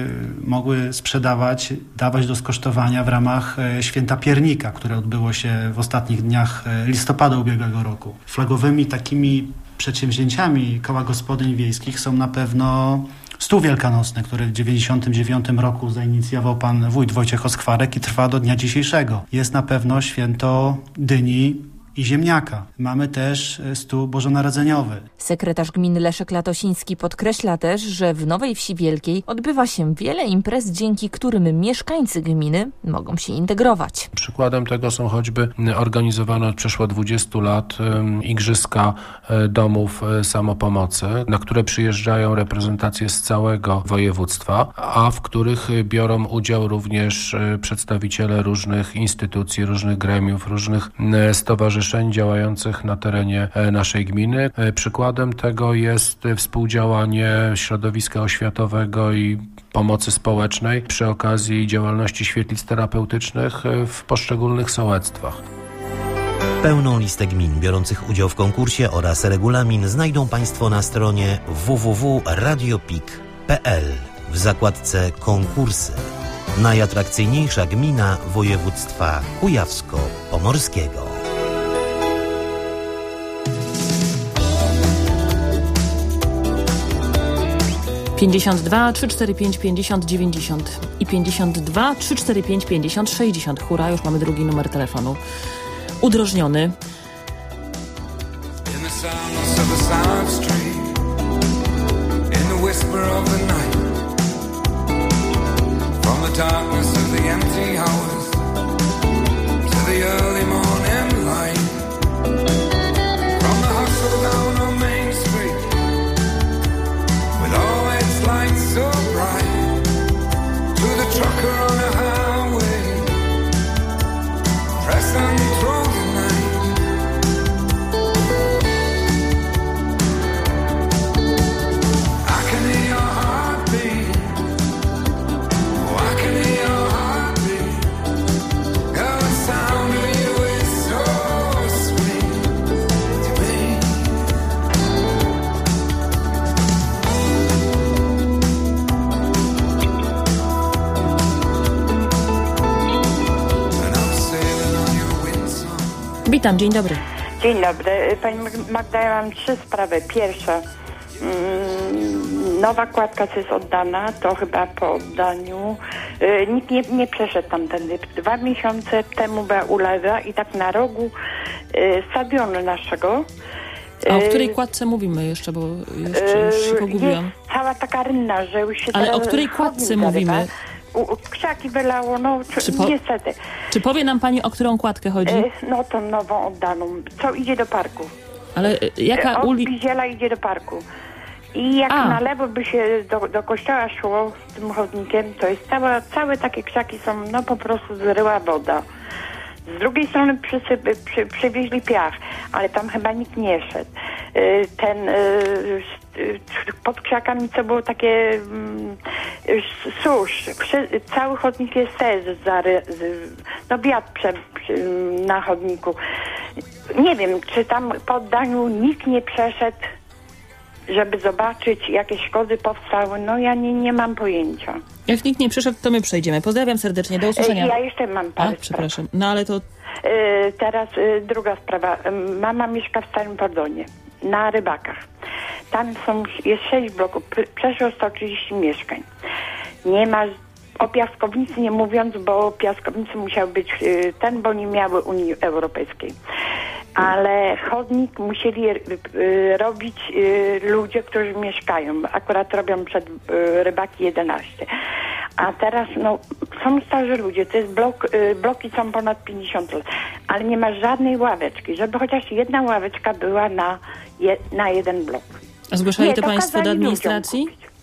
mogły sprzedawać, dawać do skosztowania w ramach Święta Piernika, które odbyło się w ostatnich dniach listopada ubiegłego roku. Flagowymi takimi przedsięwzięciami Koła Gospodyń Wiejskich są na pewno Stół Wielkanocny, który w dziewięćdziesiątym dziewiątym roku zainicjował pan wójt Wojciech Oskwarek i trwa do dnia dzisiejszego. Jest na pewno święto dyni i ziemniaka. Mamy też stół bożonarodzeniowy. Sekretarz gminy Leszek Latosiński podkreśla też, że w Nowej Wsi Wielkiej odbywa się wiele imprez, dzięki którym mieszkańcy gminy mogą się integrować. Przykładem tego są choćby organizowane od przeszło dwudziestu lat igrzyska domów samopomocy, na które przyjeżdżają reprezentacje z całego województwa, a w których biorą udział również przedstawiciele różnych instytucji, różnych gremiów, różnych stowarzyszeń działających na terenie naszej gminy. Przykładem tego jest współdziałanie środowiska oświatowego i pomocy społecznej przy okazji działalności świetlic terapeutycznych w poszczególnych sołectwach. Pełną listę gmin biorących udział w konkursie oraz regulamin znajdą Państwo na stronie w w w kropka radiopik kropka p l w zakładce konkursy. Najatrakcyjniejsza gmina województwa kujawsko-pomorskiego. pięćdziesiąt dwa trzysta czterdzieści pięć pięćdziesiąt dziewięćdziesiąt i pięćdziesiąt dwa trzysta czterdzieści pięć pięćdziesiąt sześćdziesiąt. Hurra, już mamy drugi numer telefonu. Udrożniony. So bright to the trucker on a highway, pressing through the night. I can hear your heartbeat. Oh, I can hear your heartbeat. God, the sound of you is so sweet to me. Witam, dzień dobry. Dzień dobry. Pani Magda, ja mam trzy sprawy. Pierwsza, mm, nowa kładka, co jest oddana, to chyba po oddaniu y, nikt nie, nie przeszedł tamtędy. Dwa miesiące temu była ulewa i tak na rogu y, stadionu naszego. A o której kładce mówimy jeszcze, bo jeszcze już się pogubiłam. Jest cała taka rynna, że już się... Ale o której kładce mówimy? U, u, krzaki wylało, no czy po, niestety. Czy powie nam pani, o którą kładkę chodzi? E, no tą nową oddaną. Co idzie do parku. Ale jaka e, Od uli... Biziela idzie do parku. I jak A. na lewo by się do, do kościoła szło tym chodnikiem, to jest całe, całe takie krzaki są, no po prostu zryła woda. Z drugiej strony przysyp, przy, przywieźli piach, ale tam chyba nikt nie szedł. E, ten... E, pod krzakami, co było takie mm, susz. Przy, cały chodnik jest sez, zary, z, no wiatr prze, przy, na chodniku. Nie wiem, czy tam po oddaniu nikt nie przeszedł, żeby zobaczyć, jakie szkody powstały. No ja nie, nie mam pojęcia. Jak nikt nie przeszedł, to my przejdziemy. Pozdrawiam serdecznie, do usłyszenia. Ja jeszcze mam parę A, przepraszam. No ale to... Yy, teraz yy, druga sprawa. Mama mieszka w Starym Pordonie, na Rybakach. Tam są, jest sześć bloków, przeszło sto trzydzieści mieszkań. Nie ma o piaskownicy nie mówiąc, bo piaskownicy musiały być y, ten, bo nie miały Unii Europejskiej. Ale chodnik musieli y, y, robić y, ludzie, którzy mieszkają. Akurat robią przed y, Rybaki jedenaście. A teraz no, są starzy ludzie, to jest blok, y, bloki są ponad pięćdziesiąt lat, ale nie ma żadnej ławeczki, żeby chociaż jedna ławeczka była na, je, na jeden blok. A zgłaszali Nie, to to Państwo do kazali administracji?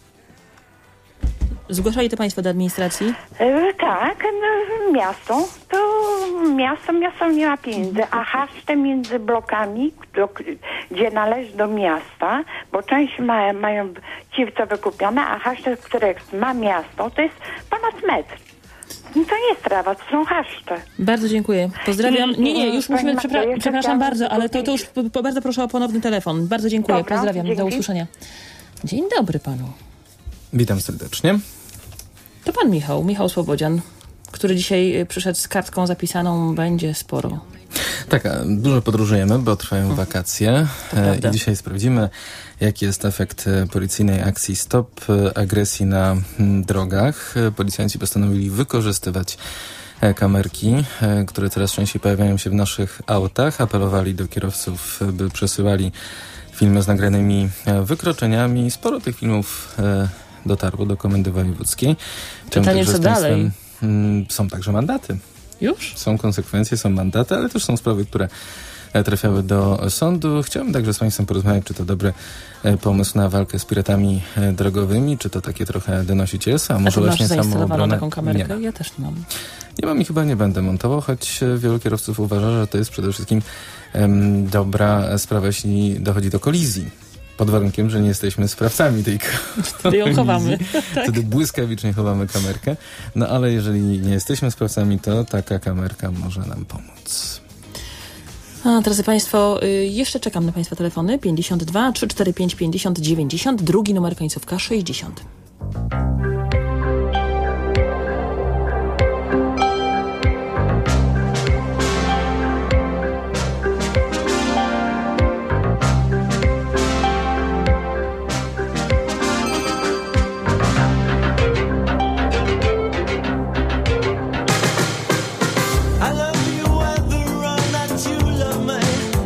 Zgłaszali to Państwo do administracji? E, tak, no, miasto, to miasto, miasto nie ma pieniędzy, a haszcze między blokami, do, gdzie należy do miasta, bo część ma, mają ci, co wykupione, a haszcze, które ma miasto, to jest ponad metr. No to nie jest trawa, to są haszcze. Bardzo dziękuję. Pozdrawiam. I- Nie, nie, już Pani musimy, Maria, przepra- jeszcze przepraszam chciałam bardzo, ale to, to powiedzieć- już po, po, bardzo proszę o ponowny telefon. Bardzo dziękuję. Dobra, Pozdrawiam. Do dzięki. usłyszenia. Dzień dobry panu. Witam serdecznie. To pan Michał, Michał Słobodzian, który dzisiaj y, przyszedł z kartką zapisaną będzie sporo. Tak, a dużo podróżujemy, bo trwają wakacje e, prawda. i dzisiaj sprawdzimy, jaki jest efekt e, policyjnej akcji Stop e, agresji na m, drogach. E, Policjanci postanowili wykorzystywać e, kamerki, e, które coraz częściej pojawiają się w naszych autach. Apelowali do kierowców, e, by przesyłali filmy z nagranymi e, wykroczeniami. Sporo tych filmów e, dotarło do Komendy Wojewódzkiej. Chciałem Pytanie, także co z państwem- dalej? Mm, Są także mandaty. Już? Są konsekwencje, są mandaty, ale też są sprawy, które e, trafiały do sądu. Chciałbym także z Państwem porozmawiać, czy to dobry e, pomysł na walkę z piratami e, drogowymi, czy to takie trochę donosicielstwo, a A może ty masz właśnie zainstalowaną samoobronę. taką kamerkę? Nie, Ja też nie mam. nie mam i chyba nie będę montował, choć e, wielu kierowców uważa, że to jest przede wszystkim em, dobra sprawa, jeśli dochodzi do kolizji. Pod warunkiem, że nie jesteśmy sprawcami tej Wtedy ją chowamy. kolizji. Wtedy błyskawicznie chowamy kamerkę. No ale jeżeli nie jesteśmy sprawcami, to taka kamerka może nam pomóc. A, drodzy Państwo, y, jeszcze czekam na Państwa telefony. pięćdziesiąt dwa trzysta czterdzieści pięć pięćdziesiąt dziewięćdziesiąt, drugi numer końcówka sześćdziesiąt. I love you whether or not you love me.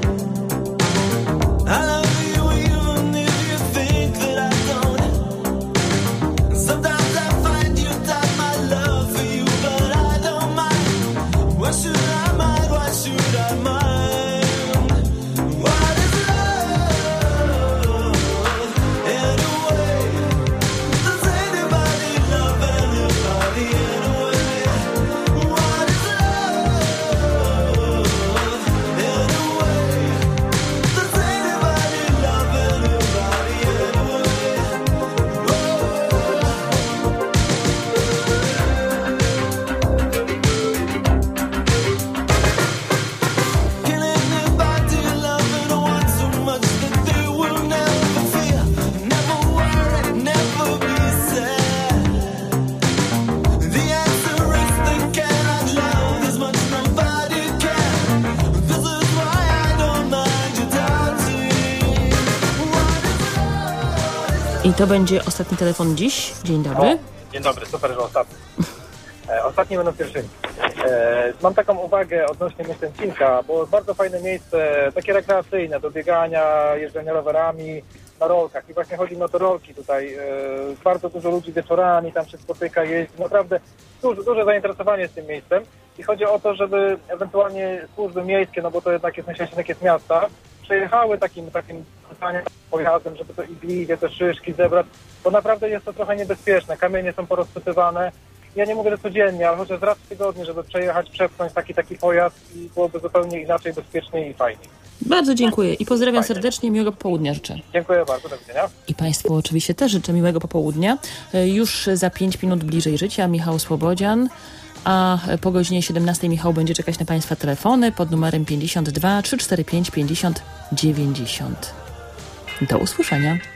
I love you even if you think that I don't. Sometimes I find you doubt my love for you, but I don't mind. Why should I mind? Why should I mind? What is love anyway? Does anybody love anybody anyway? What is love anyway? Does anybody love anybody anyway? Can anybody love anyone so much that they will never fear, never worry, never be sad? The answer is they cannot love as much nobody can. This is why I don't mind you doubting. I to będzie ostatni telefon dziś. Dzień dobry. Dzień dobry, super, że ostatni. E, ostatni będą pierwszymi. E, mam taką uwagę odnośnie Mieszczęcinka, bo bardzo fajne miejsce, takie rekreacyjne, do biegania, jeżdżenia rowerami, na rolkach. I właśnie chodzi mi o te rolki tutaj. E, bardzo dużo ludzi wieczorami tam się spotyka, jeździ. Naprawdę duże, duże zainteresowanie z tym miejscem. I chodzi o to, żeby ewentualnie służby miejskie, no bo to jednak jest Mieszczęcinek jest miasta, przejechały takim takim pojazdem, żeby to igliwie, te szyszki zebrać, bo naprawdę jest to trochę niebezpieczne. Kamienie są porozsypywane. Ja nie mówię, że codziennie, ale chociaż raz w tygodniu, żeby przejechać, przepchnąć taki taki pojazd i byłoby zupełnie inaczej, bezpieczniej i fajniej. Bardzo dziękuję i pozdrawiam serdecznie. Miłego popołudnia życzę. Dziękuję bardzo, do widzenia. I Państwu oczywiście też życzę miłego popołudnia. Y, Już za pięć minut bliżej życia Michał Słobodzian, a po godzinie siedemnastej Michał będzie czekać na Państwa telefony pod numerem pięćdziesiąt dwa trzysta czterdzieści pięć pięćdziesiąt dziewięćdziesiąt. Do usłyszenia.